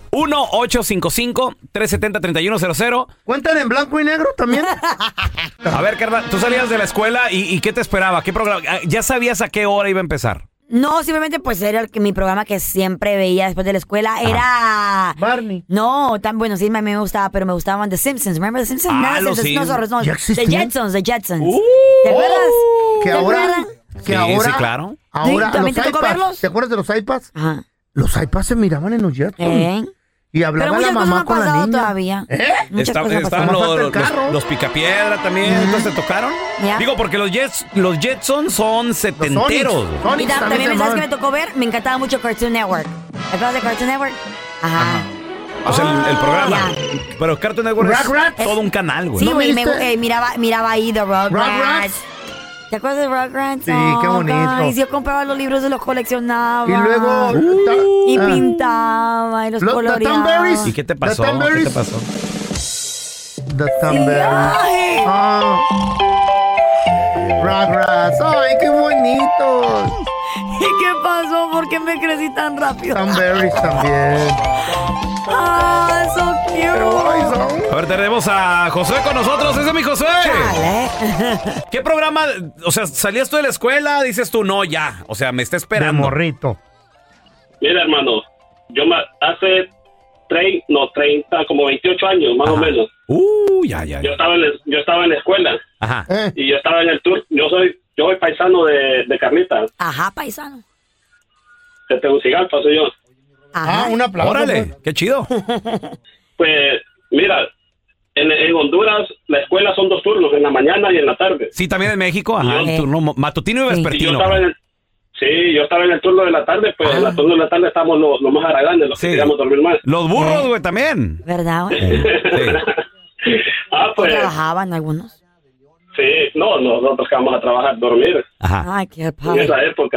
1-855-370-3100. ¿Cuentan en blanco y negro también? A ver, carnal, tú salías de la escuela y ¿qué te esperaba? ¿Qué programa? ¿Ya sabías a qué hora iba a empezar? No, simplemente pues era mi programa que siempre veía después de la escuela. Era... Barney. No, tan bueno, sí, me gustaba, pero me gustaban The Simpsons. ¿Remember The Simpsons? Los Simpsons. No, The Jetsons. ¿Te acuerdas? Que ahora... Sí, claro. Ahora, ¿también te tocó verlos? ¿Te acuerdas de los iPads? Ajá. Los iPads se miraban en los Jetsons. Y hablaba la mamá con la niña. Todavía. Estaban los Picapiedra también. ¿Entonces te tocaron? Yeah. Digo, porque los Jetsons son setenteros. Y también, ¿sabes qué me tocó ver? Me encantaba mucho Cartoon Network. ¿Te acuerdas de Cartoon Network? Ajá. O sea, el programa. Yeah. Pero Cartoon Network es todo un canal, güey. Sí, güey, miraba ahí The Rugrats. ¿Te acuerdas de Rugrats? Sí, qué bonito. Y yo compraba los libros y los coleccionaba. Y luego... y pintaba y los coloreaba. ¿Y qué te pasó? The Thunberries. Rugrats. ¡Ay, qué bonitos! ¿Y qué pasó? ¿Por qué me crecí tan rápido? Thunberries también. ¡Ah, so cute! A ver, tenemos a Josué con nosotros. ¡Ese es mi Josué! Chale. ¿Qué programa? O sea, ¿salías tú de la escuela? Dices tú, no, ya. O sea, me está esperando. De morrito. Mira, hermano, yo hace 30, como 28 años, más o menos. Ya. Yo estaba en la escuela. Ajá. Y yo estaba en el tour. Yo soy paisano de Carnitas. Ajá, paisano. De Tegucigalpa soy yo. Ajá. Un aplauso. Órale, pues. qué chido. Pues, mira, en Honduras la escuela son 2 turnos, en la mañana y en la tarde. Sí, también en México, ajá, el turno matutino y vespertino. Yo estaba en el turno de la tarde, pues en el turno de la tarde estábamos los más haraganes, los que queríamos dormir más. Los burros, güey, también. ¿Verdad, güey? Sí. Pues... ¿Trabajaban algunos? Sí, no, nosotros que vamos a trabajar, dormir. Ajá. Ay, qué padre. En esa época.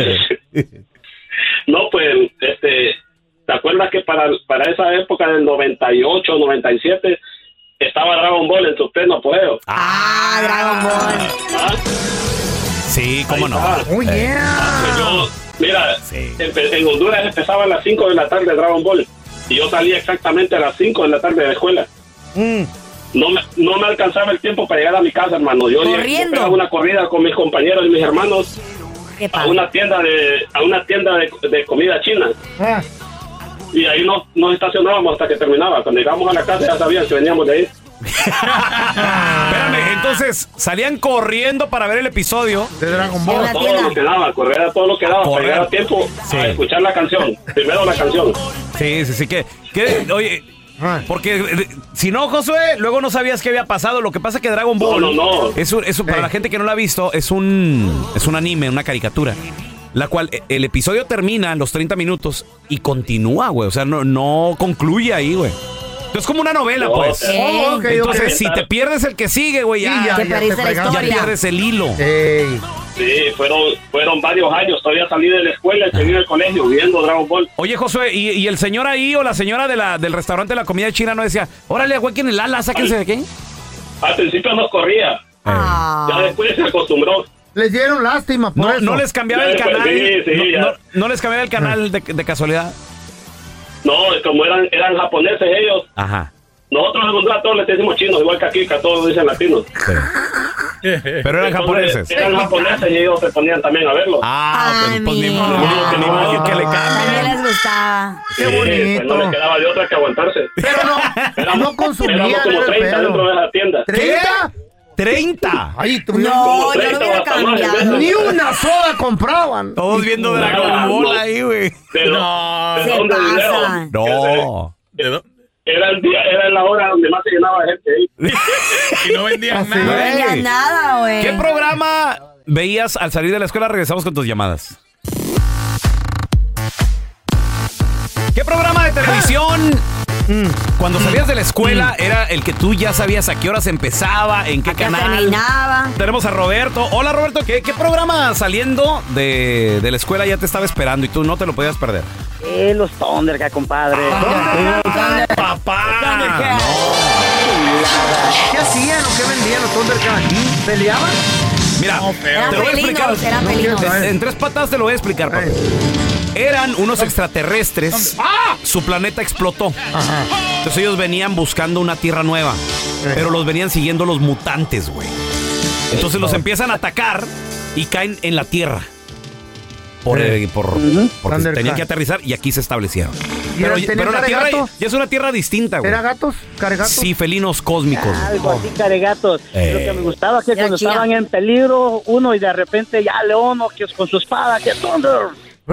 No, pues, ¿te acuerdas que para esa época del 98, 97, estaba Dragon Ball en su pleno apogeo? Dragon Ball. Sí, cómo no. Oh, yeah. Mira, en Honduras empezaba a las 5 de la tarde Dragon Ball. Y yo salía exactamente a las 5 de la tarde de la escuela. No me alcanzaba el tiempo para llegar a mi casa, hermano. Yo pegaba una corrida con mis compañeros y mis hermanos a una tienda de comida china. Y ahí nos estacionábamos hasta que terminaba. Cuando llegamos a la casa ya sabían que veníamos de ahí. Espérame, entonces salían corriendo para ver el episodio de Dragon Ball. Todo lo que daba, correr a todo lo que daba para llegar a tiempo a escuchar la canción. Primero la canción. Sí, que oye, porque si no, Josué, luego no sabías qué había pasado. Lo que pasa es que Dragon Ball no. Eso para la gente que no lo ha visto, es un anime, una caricatura, la cual el episodio termina en los 30 minutos y continúa, güey. O sea, no concluye ahí, güey. Es como una novela, pues. Entonces, si te pierdes el que sigue, güey, ya pierdes el hilo. Sí, fueron varios años. Todavía salí de la escuela y seguí en el colegio viendo Dragon Ball. Oye, Josué, ¿y el señor ahí o la señora del restaurante de la comida china no decía, órale, güey, ¿quién el ala? Sáquense de aquí? Al principio nos corría. Ya después se acostumbró. Les dieron lástima por eso. ¿No les cambiaba el canal? Sí, no les cambiaba el canal de casualidad? No, como eran japoneses ellos. Ajá. Nosotros en Honduras todos les decimos chinos, igual que aquí, que a todos dicen latinos. Sí. Pero eran japoneses. Eran japoneses y ellos se ponían también a verlo. Pues ni modo que le cambien. También les gustaba. Qué bonito. Pues no les quedaba de otra que aguantarse. Pero no consumían. Éramos como 30 dentro de la tienda. ¿30? 30. Ahí no, yo no hubiera cambiado. Ni una soda compraban. Todos viendo Dragon Ball ahí, güey. No. Se pasan. No. Era la hora donde más se llenaba de gente ahí. Y no vendían nada. No vendían nada, güey. ¿Qué programa veías al salir de la escuela? Regresamos con tus llamadas. ¿Qué programa de televisión cuando salías de la escuela era el que tú ya sabías a qué horas empezaba, en qué canal? Terminaba. Tenemos a Roberto. Hola, Roberto. ¿Qué programa saliendo de la escuela ya te estaba esperando y tú no te lo podías perder? Los Thundercats, compadre. ¡Papá! ¿Qué hacían o qué vendían los Thundercats? ¿Peleaban? Mira, te lo voy a explicar. En 3 patas te lo voy a explicar, papá. Eran unos extraterrestres. Su planeta explotó. Entonces ellos venían buscando una tierra nueva. Pero los venían siguiendo los mutantes, güey. Entonces los empiezan a atacar y caen en la tierra. Porque tenían que aterrizar y aquí se establecieron. Pero la tierra ya es una tierra distinta, güey. ¿Era gatos? ¿Caregatos? Sí, felinos cósmicos. Algo así, caregatos. Lo que me gustaba es que cuando estaban en peligro, uno y de repente ya León o que con su espada, que Thunder.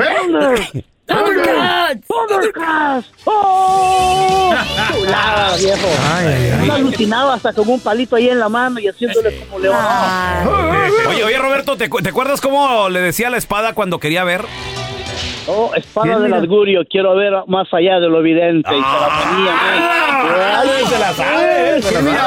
¡Thundercats! ¡Oh! ¡Chulada, viejo! Me alucinaba hasta con un palito ahí en la mano y haciéndole como león. Oye, Roberto, ¿te acuerdas cómo le decía la espada cuando quería ver? Oh, espada del augurio, quiero ver más allá de lo evidente. Y se la ponía. Se la sabe.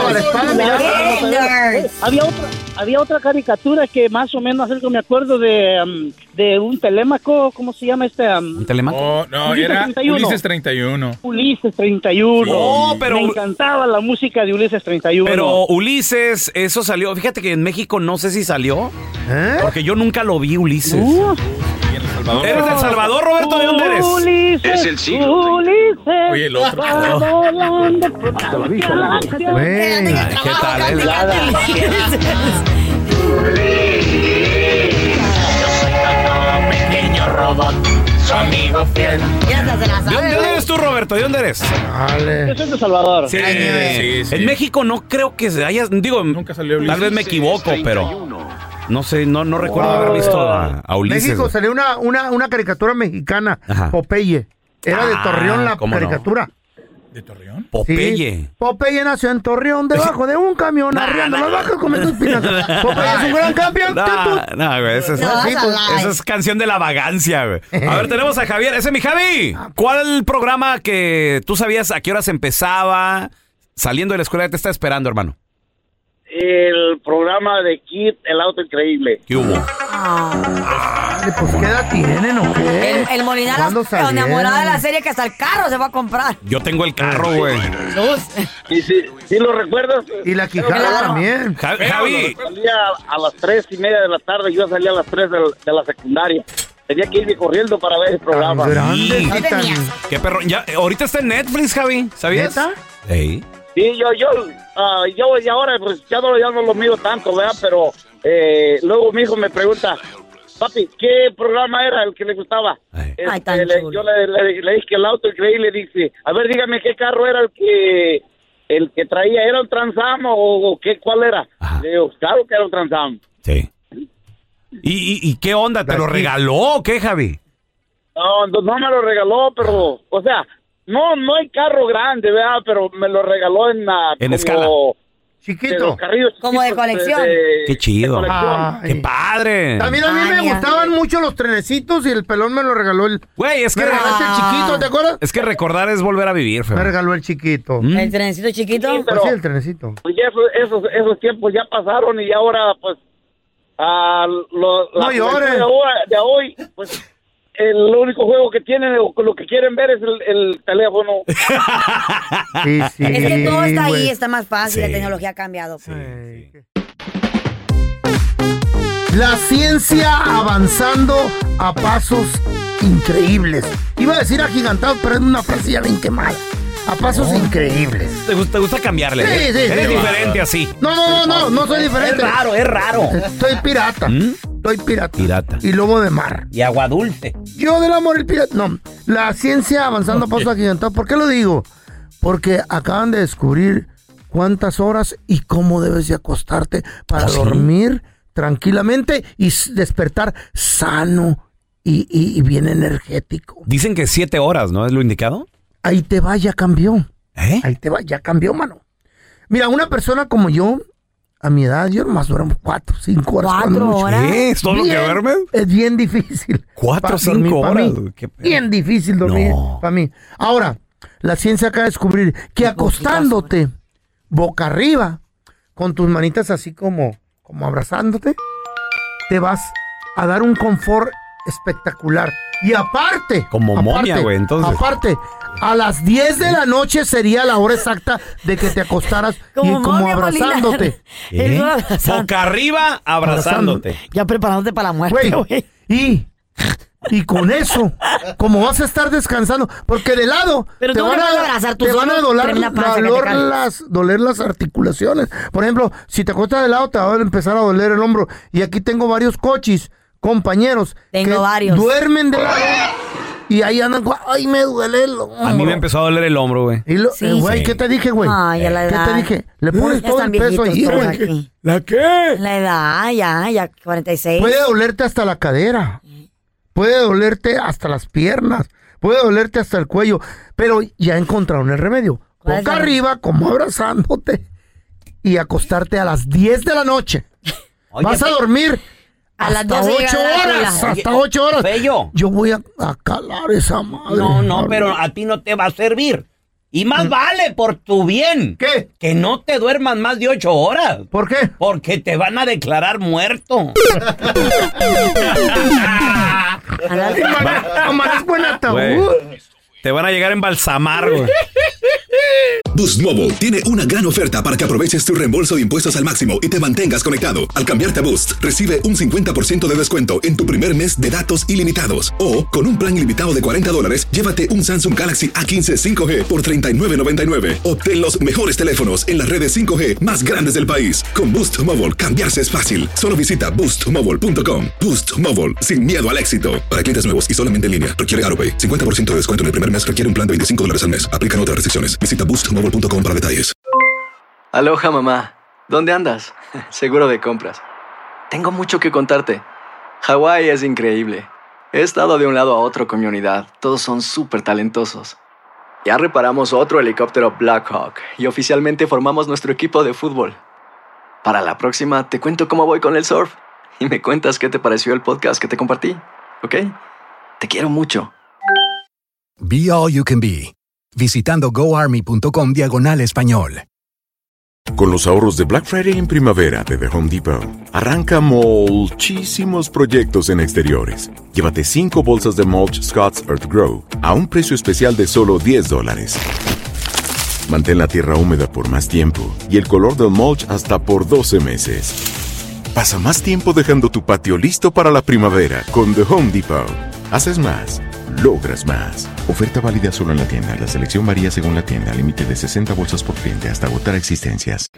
Había otra caricatura que más o menos algo me acuerdo de un Telémaco. ¿Cómo se llama este? ¿Un Telémaco? Oh, no, era 31. Ulises 31. Ulises 31. Oh, pero me encantaba la música de Ulises 31. Pero Ulises, eso salió. Fíjate que en México no sé si salió. Porque yo nunca lo vi, Ulises. ¿Eres de El Salvador, Roberto? ¿De dónde eres? Ulises, es el siglo. Ulises. Oye, el otro. ¿Qué tal? Pequeño robot, su amigo fiel. ¿De dónde eres tú, Roberto? ¿De dónde eres? Yo soy de Salvador. Sí. En México no creo que se haya... Digo, nunca salió Ulises. Tal vez me equivoco, pero... No sé, no recuerdo haber visto a Ulises. México salió una caricatura mexicana, Popeye. Era de Torreón la caricatura. ¿De Torreón? Popeye. Sí. Popeye nació en Torreón, debajo de un camión, arriando las vacas con tus espinacas. Popeye es un gran campeón. No, güey, esa es canción de la vagancia, güey. A ver, tenemos a Javier. Ese es mi Javi. ¿Cuál programa que tú sabías a qué horas empezaba? Saliendo de la escuela te está esperando, hermano. El programa de Kid, el auto increíble. ¿Qué hubo? Pues ¿qué edad tienen o qué? El Molinar está enamorado de la serie que hasta el carro se va a comprar. Yo tengo el carro, güey. ¿Sí lo recuerdas? Y la Quijada también. Javi. Salía a las 3:30 de la tarde, yo salía a las 3 de la secundaria. Tenía que irme corriendo para ver el programa. Qué perro. Ya, ahorita está en Netflix, Javi. ¿Sabías? ¿Neta? Sí. Sí, yo y ahora pues ya no lo miro tanto, ¿verdad? Pero luego mi hijo me pregunta, papi, ¿qué programa era el que le gustaba? Yo le dije que el auto increíble, dice, a ver, dígame qué carro era el que traía, ¿era un Trans Am o qué, cuál era? Le digo, claro que era un Trans Am. Sí. ¿Y qué onda? ¿Te lo regaló o qué, Javi? No me lo regaló, pero, o sea... No hay carro grande, ¿verdad? Pero me lo regaló en escala. Chiquito. Como de colección. Qué chido. Qué padre. También a mí me gustaban mucho los trenecitos y el pelón me lo regaló el... Güey, es que... el chiquito, ¿te acuerdas? Es que recordar es volver a vivir, feo. Me regaló el chiquito. ¿El trenecito chiquito? Sí, pero, sí, el trenecito. Pues ya esos tiempos ya pasaron y ahora, pues... no llores. De hoy, pues... El único juego que tienen o lo que quieren ver es el teléfono. Sí, es que todo está ahí, está más fácil, la tecnología ha cambiado. La ciencia avanzando a pasos increíbles. Iba a decir agigantados, pero es una frase ya bien quemada. A pasos increíbles. ¿Te gusta cambiarle? Sí, Eres diferente así. No soy diferente. Es raro. Soy pirata. Soy pirata. Y lobo de mar. Y agua dulce. Yo del amor el pirata. No, la ciencia avanzando a pasos agigantados. ¿Por qué lo digo? Porque acaban de descubrir cuántas horas y cómo debes de acostarte para dormir tranquilamente y despertar sano y bien energético. Dicen que 7 horas, ¿no es lo indicado? Ahí te va, ya cambió. Ahí te va, ya cambió, mano. Mira, una persona como yo, a mi edad, yo nomás duermo 4, 5 horas. 4 horas. ¿Qué? ¿Es todo lo que duermes? Es bien difícil. 4 o 5 horas. Bien difícil dormir para mí. Ahora, la ciencia acaba de descubrir que acostándote boca arriba, con tus manitas así como abrazándote, te vas a dar un confort espectacular. Y aparte... Como momia, güey, entonces. Aparte, a las 10 de la noche sería la hora exacta de que te acostaras y como abrazándote. Boca arriba, abrazándote. Ya preparándote para la muerte, güey. Y con eso, como vas a estar descansando, porque de lado te van a doler las articulaciones. Por ejemplo, si te acuestas de lado, te va a empezar a doler el hombro. Y aquí tengo varios cochis, compañeros, varios. Duermen de lado y ahí andan, ay, me duele el hombro. A mí me empezó a doler el hombro, güey. Güey, ¿qué te dije, güey? Ay, a la edad. ¿Qué te dije? Le pones todo el peso ahí, güey. ¿La qué? La edad, ya 46. Puede dolerte hasta la cadera. Puede dolerte hasta las piernas. Puede dolerte hasta el cuello. Pero ya encontraron el remedio. Boca arriba, como abrazándote. Y acostarte a las 10 de la noche. Oye, vas a dormir a las 8 horas. Hasta 8 horas. Fello. Yo voy a calar esa madre. No, pero a ti no te va a servir. Y más vale por tu bien. ¿Qué? Que no te duermas más de 8 horas. ¿Por qué? Porque te van a declarar muerto. Te van a llegar a embalsamar, güey. Boost Mobile tiene una gran oferta para que aproveches tu reembolso de impuestos al máximo y te mantengas conectado. Al cambiarte a Boost, recibe un 50% de descuento en tu primer mes de datos ilimitados. O, con un plan ilimitado de $40, llévate un Samsung Galaxy A15 5G por $39.99. Obtén los mejores teléfonos en las redes 5G más grandes del país. Con Boost Mobile, cambiarse es fácil. Solo visita boostmobile.com. Boost Mobile, sin miedo al éxito. Para clientes nuevos y solamente en línea, requiere AroPay. 50% de descuento en el primer mes, requiere un plan de $25 al mes. Aplican otras restricciones. Visita boostmobile.com para detalles. Aloha, mamá. ¿Dónde andas? Seguro de compras. Tengo mucho que contarte. Hawái es increíble. He estado de un lado a otro con mi unidad. Todos son súper talentosos. Ya reparamos otro helicóptero Black Hawk y oficialmente formamos nuestro equipo de fútbol. Para la próxima te cuento cómo voy con el surf y me cuentas qué te pareció el podcast que te compartí. ¿Ok? Te quiero mucho. Be All You Can Be. Visitando goarmy.com/español. Con los ahorros de Black Friday en primavera de The Home Depot, arranca muchísimos proyectos en exteriores. Llévate 5 bolsas de mulch Scott's Earth Grow a un precio especial de solo $10. Mantén la tierra húmeda por más tiempo y el color del mulch hasta por 12 meses. Pasa más tiempo dejando tu patio listo para la primavera con The Home Depot. Haces más, logras más. Oferta válida solo en la tienda. La selección varía según la tienda. Límite de 60 bolsas por cliente hasta agotar existencias.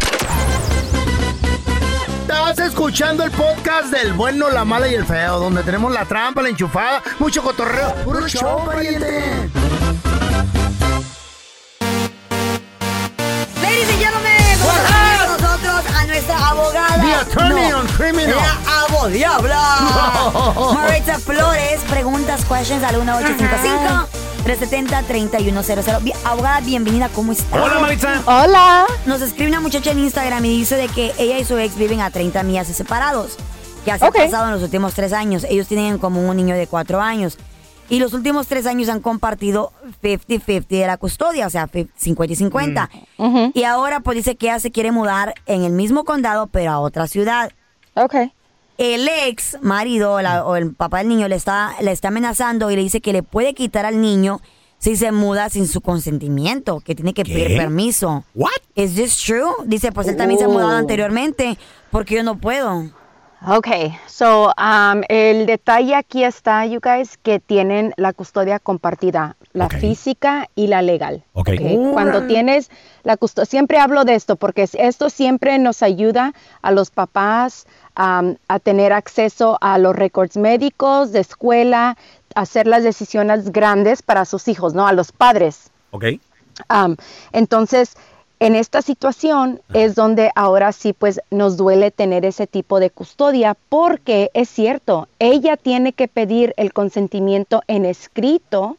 Estás escuchando el podcast del bueno, la mala y el feo, donde tenemos la trampa, la enchufada, mucho cotorreo. ¡Puro show, pariente! Ladies and gentlemen, vamos a con nosotros a nuestra abogada. The attorney on criminal. La abodiabla. Maritza Flores, preguntas, questions al 1855 1-800-370-3100. Abogada, bienvenida, ¿cómo está? Hola, Maritza. Hola. Nos escribe una muchacha en Instagram y dice de que ella y su ex viven a 30 millas separados. Que se ha pasado en los últimos 3 años. Ellos tienen como un niño de 4 años. Y los últimos 3 años han compartido 50-50 de la custodia, o sea, 50 y 50. Y ahora pues dice que ella se quiere mudar en el mismo condado, pero a otra ciudad. El ex marido o el papá del niño le está amenazando y le dice que le puede quitar al niño si se muda sin su consentimiento, que tiene que pedir permiso. What? ¿Is this true? Dice, pues él también se ha mudado anteriormente, porque yo no puedo. Okay, so el detalle aquí está, you guys, que tienen la custodia compartida, la física y la legal. Okay. Cuando tienes la custodia, siempre hablo de esto porque esto siempre nos ayuda a los papás a tener acceso a los récords médicos, de escuela, hacer las decisiones grandes para sus hijos, ¿no? A los padres. Okay. Entonces, en esta situación es donde ahora sí pues nos duele tener ese tipo de custodia porque es cierto, ella tiene que pedir el consentimiento en escrito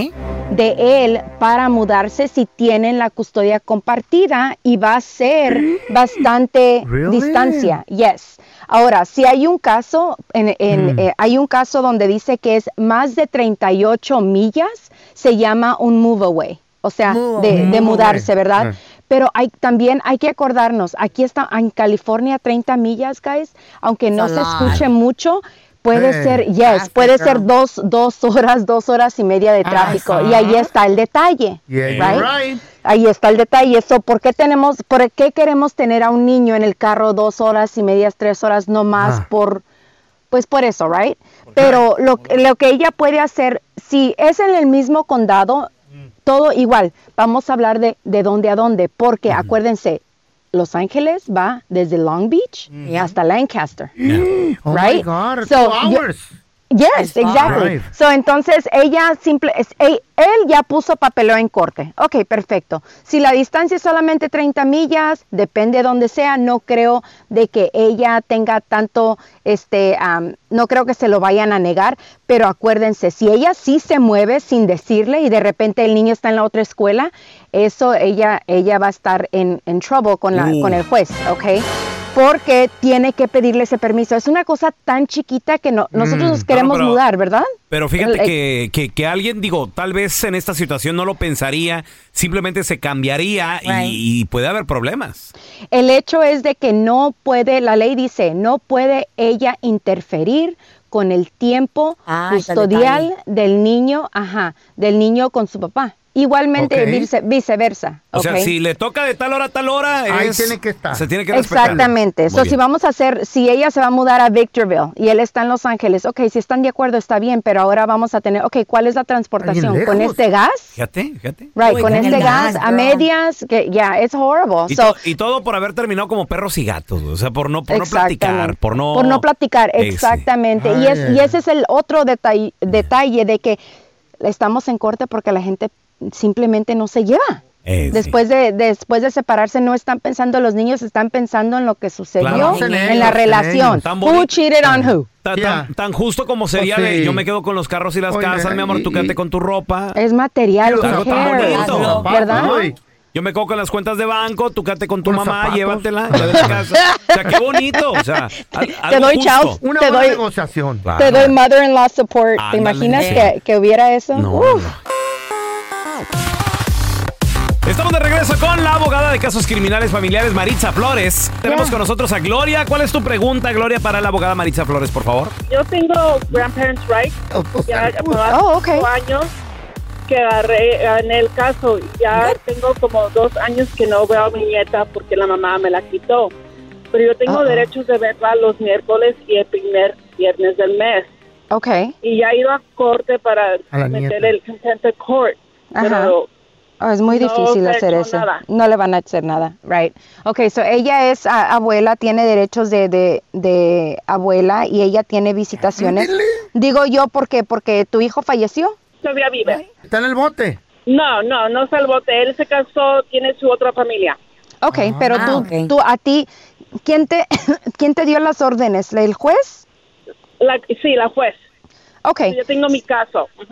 de él para mudarse si tienen la custodia compartida y va a ser bastante distancia. Yes. Ahora, si hay un caso, hay un caso donde dice que es más de 38 millas, se llama un move away, o sea, de mudarse, ¿verdad? Pero también hay que acordarnos, aquí está en California 30 millas, guys, aunque no se escuche mucho, puede ser, puede ser 2 horas, 2 horas y media de tráfico. Y ahí está el detalle, right? Ahí está el detalle. So, ¿por qué queremos tener a un niño en el carro 2 horas y media, 3 horas, no más por eso, right? Pero lo que ella puede hacer, si es en el mismo condado, todo igual, vamos a hablar de dónde a dónde, porque acuérdense, Los Ángeles va desde Long Beach hasta Lancaster, right? Oh my God, 2 hours. Yes, exactly. So, entonces, él ya puso papeleo en corte. Ok, perfecto. Si la distancia es solamente 30 millas, depende de donde sea, no creo de que ella tenga tanto, no creo que se lo vayan a negar, pero acuérdense, si ella sí se mueve sin decirle y de repente el niño está en la otra escuela, eso ella va a estar en trouble con el juez, ¿ok? Porque tiene que pedirle ese permiso. Es una cosa tan chiquita que nosotros nos queremos mudar, ¿verdad? Pero fíjate que alguien, tal vez en esta situación no lo pensaría, simplemente se cambiaría y puede haber problemas. El hecho es de que no puede, la ley dice, no puede ella interferir con el tiempo custodial del niño con su papá. Igualmente viceversa. O sea, si le toca de tal hora a tal hora, ahí tiene que estar. Se tiene que respetar. Exactamente. Si ella se va a mudar a Victorville y él está en Los Ángeles, si están de acuerdo está bien, pero ahora vamos a tener, ¿cuál es la transportación? ¿Con este gas? Fíjate. Right, con este gas a medias, que es horrible. Y todo por haber terminado como perros y gatos, o sea, por no platicar, por no platicar, exactamente. Y ese es el otro detalle de que estamos en corte porque la gente simplemente no se lleva. Después de separarse no están pensando los niños, están pensando en lo que sucedió en la relación. Who cheated on who? Tan justo como sería de yo me quedo con los carros y las casas, mi amor, tú quédate con tu ropa. Es material, algo tan bonito, ¿verdad? Yo me quedo con las cuentas de banco, tú quédate con tu mamá, llévatela de casa. O sea, qué bonito. O sea, te doy chao. Una buena negociación. Te doy mother-in-law support. ¿Te imaginas que hubiera eso? No. Estamos de regreso con la abogada de casos criminales familiares, Maritza Flores. Tenemos con nosotros a Gloria. ¿Cuál es tu pregunta, Gloria, para la abogada Maritza Flores, por favor? Yo tengo grandparents' rights. Ya llevo 5 años que agarré en el caso. Ya tengo como 2 años que no veo a mi nieta porque la mamá me la quitó. Pero yo tengo derechos de verla los miércoles y el primer viernes del mes. Y ya he ido a corte para meter el consent to court. Pero es muy difícil hacer eso. Nada. No le van a hacer nada, right? So ella es abuela, tiene derechos de abuela y ella tiene visitaciones. Digo yo, porque tu hijo falleció. Todavía vive. ¿Está en el bote? No está en el bote. Él se casó, tiene su otra familia. Pero tú a ti, ¿quién te dio las órdenes? ¿El juez? Sí, la juez. Yo tengo mi caso.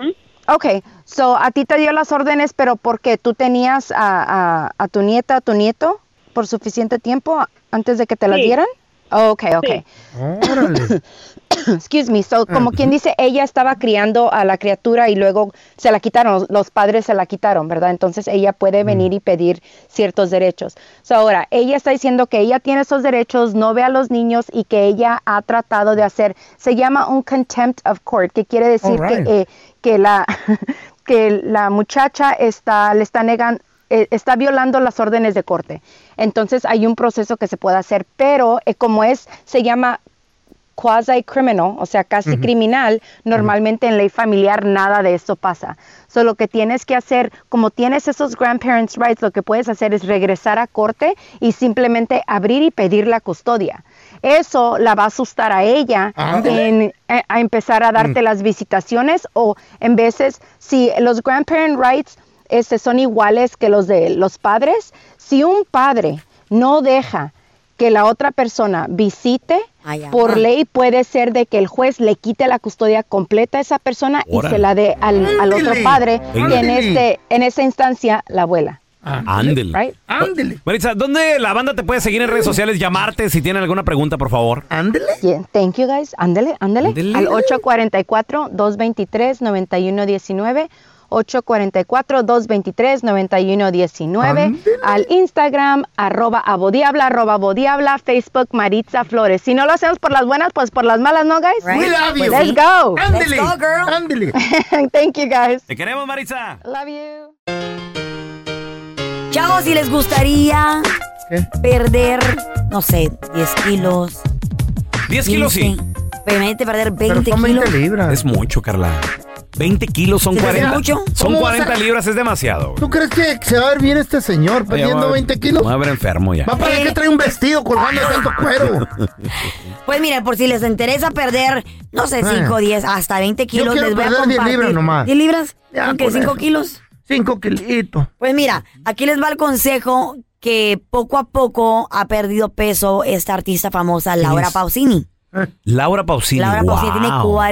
Okay, so a ti te dio las órdenes, pero ¿por qué? ¿Tú tenías a tu nieta, a tu nieto por suficiente tiempo antes de que te las dieran? Oh, okay. Órale. Excuse me. So, como quien dice, ella estaba criando a la criatura y luego se la quitaron, los padres se la quitaron, ¿verdad? Entonces ella puede venir y pedir ciertos derechos. So, ahora, ella está diciendo que ella tiene esos derechos, no ve a los niños y que ella ha tratado de hacer, se llama un contempt of court, que quiere decir que la muchacha le está negando, está violando las órdenes de corte. Entonces hay un proceso que se puede hacer, pero se llama quasi criminal, o sea, casi criminal, normalmente en ley familiar nada de eso pasa. So, lo que tienes que hacer, como tienes esos grandparents' rights, lo que puedes hacer es regresar a corte y simplemente abrir y pedir la custodia. Eso la va a asustar a ella a empezar a darte las visitaciones, o en veces, si los grandparent rights son iguales que los de los padres, si un padre no deja que la otra persona visite, por ley puede ser de que el juez le quite la custodia completa a esa persona y se la dé al otro padre, que en esa instancia la abuela. Ándele. Ándele. Maritza, ¿dónde la banda te puede seguir en redes sociales? Llamarte si tienen alguna pregunta, por favor. Ándele. Yeah, thank you, guys. Ándele. Al 844-223-9119. 844-223-9119. Al Instagram, @abodiabla, Facebook, Maritza Flores. Si no lo hacemos por las buenas, pues por las malas, ¿no, guys? Right. We love you. Let's go. Ándele. Let's go, girl. Ándele. Thank you, guys. Te queremos, Maritza. Love you. Chavos, si les gustaría perder, no sé, 10 kilos. 10 kilos, sí. Permanente perder 20 Pero son 20 kilos. libras. Es mucho, Carla. 20 kilos son 40. Mucho? Son 40 libras, es demasiado. ¿Tú crees que se va a ver bien este señor perdiendo 20 kilos? Va a ver enfermo ya. Va a parecer que trae un vestido colgando de tanto cuero. Pues miren, por si les interesa perder, no sé, 5, 10, hasta 20 kilos, Yo quiero les voy a perder compartir. 10 libras nomás. ¿10 libras? Ya, ¿Aunque con 5 eso. kilos? 5 kilitos. Pues mira, aquí les va el consejo que poco a poco ha perdido peso esta artista famosa, Laura Pausini. Laura Pausini. Laura Pausini tiene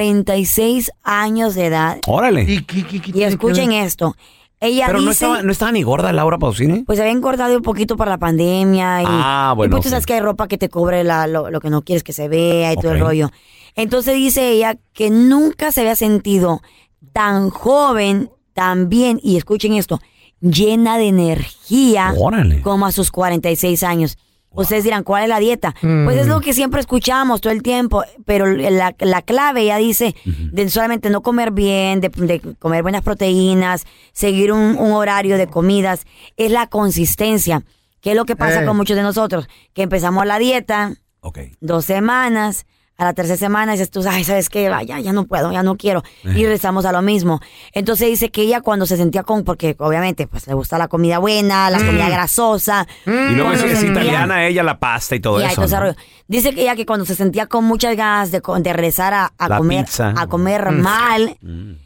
46 años de edad. Órale. Y escuchen esto. Ella Pero dice... no estaba ni gorda Laura Pausini. Pues se había engordado un poquito para la pandemia. Y, bueno. Y pues tú sabes que hay ropa que te cubre lo que no quieres que se vea y todo el rollo. Entonces dice ella que nunca se había sentido tan joven, tan bien, y escuchen esto, llena de energía. Órale. Como a sus 46 años. Ustedes dirán, ¿cuál es la dieta? Pues es lo que siempre escuchamos todo el tiempo, pero la clave, ella dice, de solamente no comer bien, de comer buenas proteínas, seguir un horario de comidas, es la consistencia. ¿Qué es lo que pasa con muchos de nosotros? Que empezamos la dieta, 2 semanas, a la 3ª semana dices tú, ay, ¿sabes qué? Ya no puedo, ya no quiero. Y regresamos a lo mismo. Entonces dice que ella cuando se sentía porque obviamente pues le gusta la comida buena, la comida grasosa. Y luego es italiana ella, la pasta y todo eso. ¿No? Dice que ella que cuando se sentía con muchas ganas de regresar a comer, pizza. A comer mal,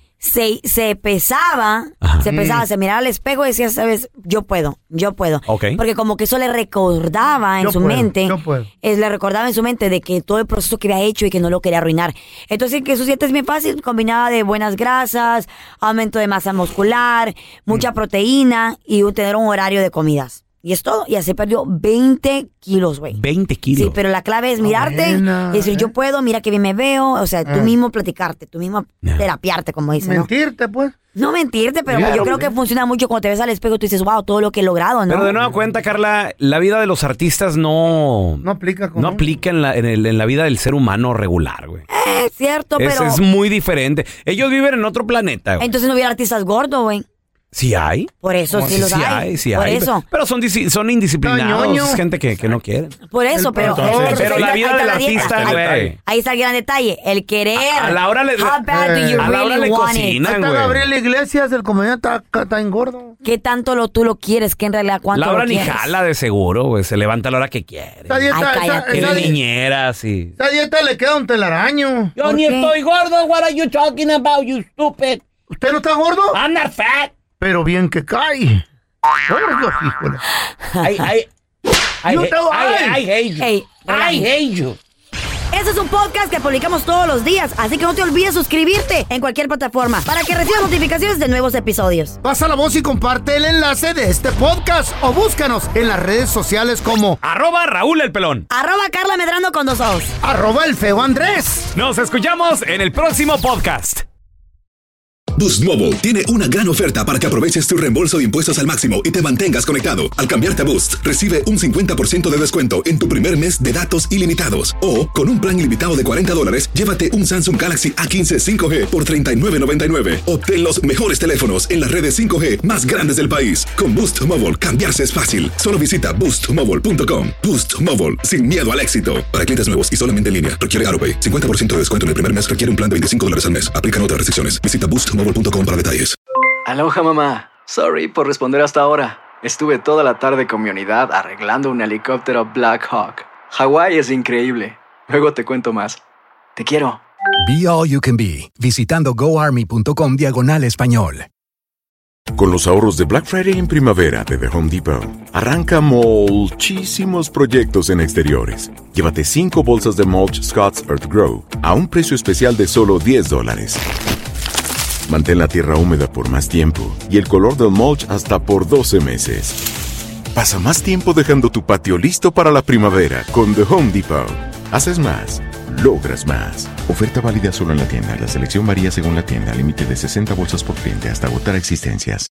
se pesaba, se miraba al espejo y decía, sabes, yo puedo. Porque como que eso le recordaba en su mente, le recordaba en su mente de que todo el proceso que había hecho y que no lo quería arruinar. Entonces que su dieta es bien fácil, combinada de buenas grasas, aumento de masa muscular, mucha proteína y tener un horario de comidas. Y es todo. Y así perdió 20 kilos, güey. 20 kilos. Sí, pero la clave es mirarte y decir, yo puedo, mira que bien me veo. O sea, tú mismo platicarte, tú mismo terapiarte, como dicen, ¿no? Mentirte, pues. No mentirte, pero yo creo que funciona mucho cuando te ves al espejo y tú dices, wow, todo lo que he logrado, ¿no? Pero de nueva cuenta, Carla, la vida de los artistas no aplica en la vida del ser humano regular, güey. Es cierto, pero... Es muy diferente. Ellos viven en otro planeta, güey. Entonces no hubiera artistas gordos, güey. ¿Sí hay? Por eso sí los hay. Sí por hay. eso. Pero son indisciplinados. Es gente que no quiere. Por eso, pero la vida del artista, güey. Ahí está el gran detalle. El querer. A Laura le cocinan, güey. Gabriel Iglesias, el comediante, está engordo. ¿Qué tanto tú lo quieres? ¿Qué en realidad cuánto Laura lo quieres? Laura ni jala de seguro, güey. Se levanta a la hora que quiere. Tiene niñeras y... Esa dieta le queda un telaraño. Yo ni estoy gordo. What are you talking about, you stupid? ¿Usted no está gordo? I'm not fat. Pero bien que cae. Gordo, híjole. I hate you. Hey, I hate you. Este es un podcast que publicamos todos los días, así que no te olvides suscribirte en cualquier plataforma para que recibas notificaciones de nuevos episodios. Pasa la voz y comparte el enlace de este podcast o búscanos en las redes sociales como @Raúl el Pelón, @Carla Medrano con 2 O's, @el Feo Andrés. Nos escuchamos en el próximo podcast. Boost Mobile tiene una gran oferta para que aproveches tu reembolso de impuestos al máximo y te mantengas conectado. Al cambiarte a Boost, recibe un 50% de descuento en tu primer mes de datos ilimitados. O, con un plan ilimitado de $40, llévate un Samsung Galaxy A15 5G por $39.99. Obtén los mejores teléfonos en las redes 5G más grandes del país. Con Boost Mobile, cambiarse es fácil. Solo visita boostmobile.com. Boost Mobile, sin miedo al éxito. Para clientes nuevos y solamente en línea, requiere AutoPay. 50% de descuento en el primer mes requiere un plan de $25 al mes. Aplican otras restricciones. Visita boostmobile.com para detalles. Aloha, mamá. Sorry por responder hasta ahora. Estuve toda la tarde con mi unidad arreglando un helicóptero Black Hawk. Hawái es increíble. Luego te cuento más. Te quiero. Be All You Can Be, visitando goarmy.com/español. Con los ahorros de Black Friday en primavera de The Home Depot, arranca muchísimos proyectos en exteriores. Llévate 5 bolsas de mulch Scott's Earth Grow a un precio especial de solo $10. Mantén la tierra húmeda por más tiempo y el color del mulch hasta por 12 meses. Pasa más tiempo dejando tu patio listo para la primavera con The Home Depot. Haces más, logras más. Oferta válida solo en la tienda. La selección varía según la tienda. Límite de 60 bolsas por cliente hasta agotar existencias.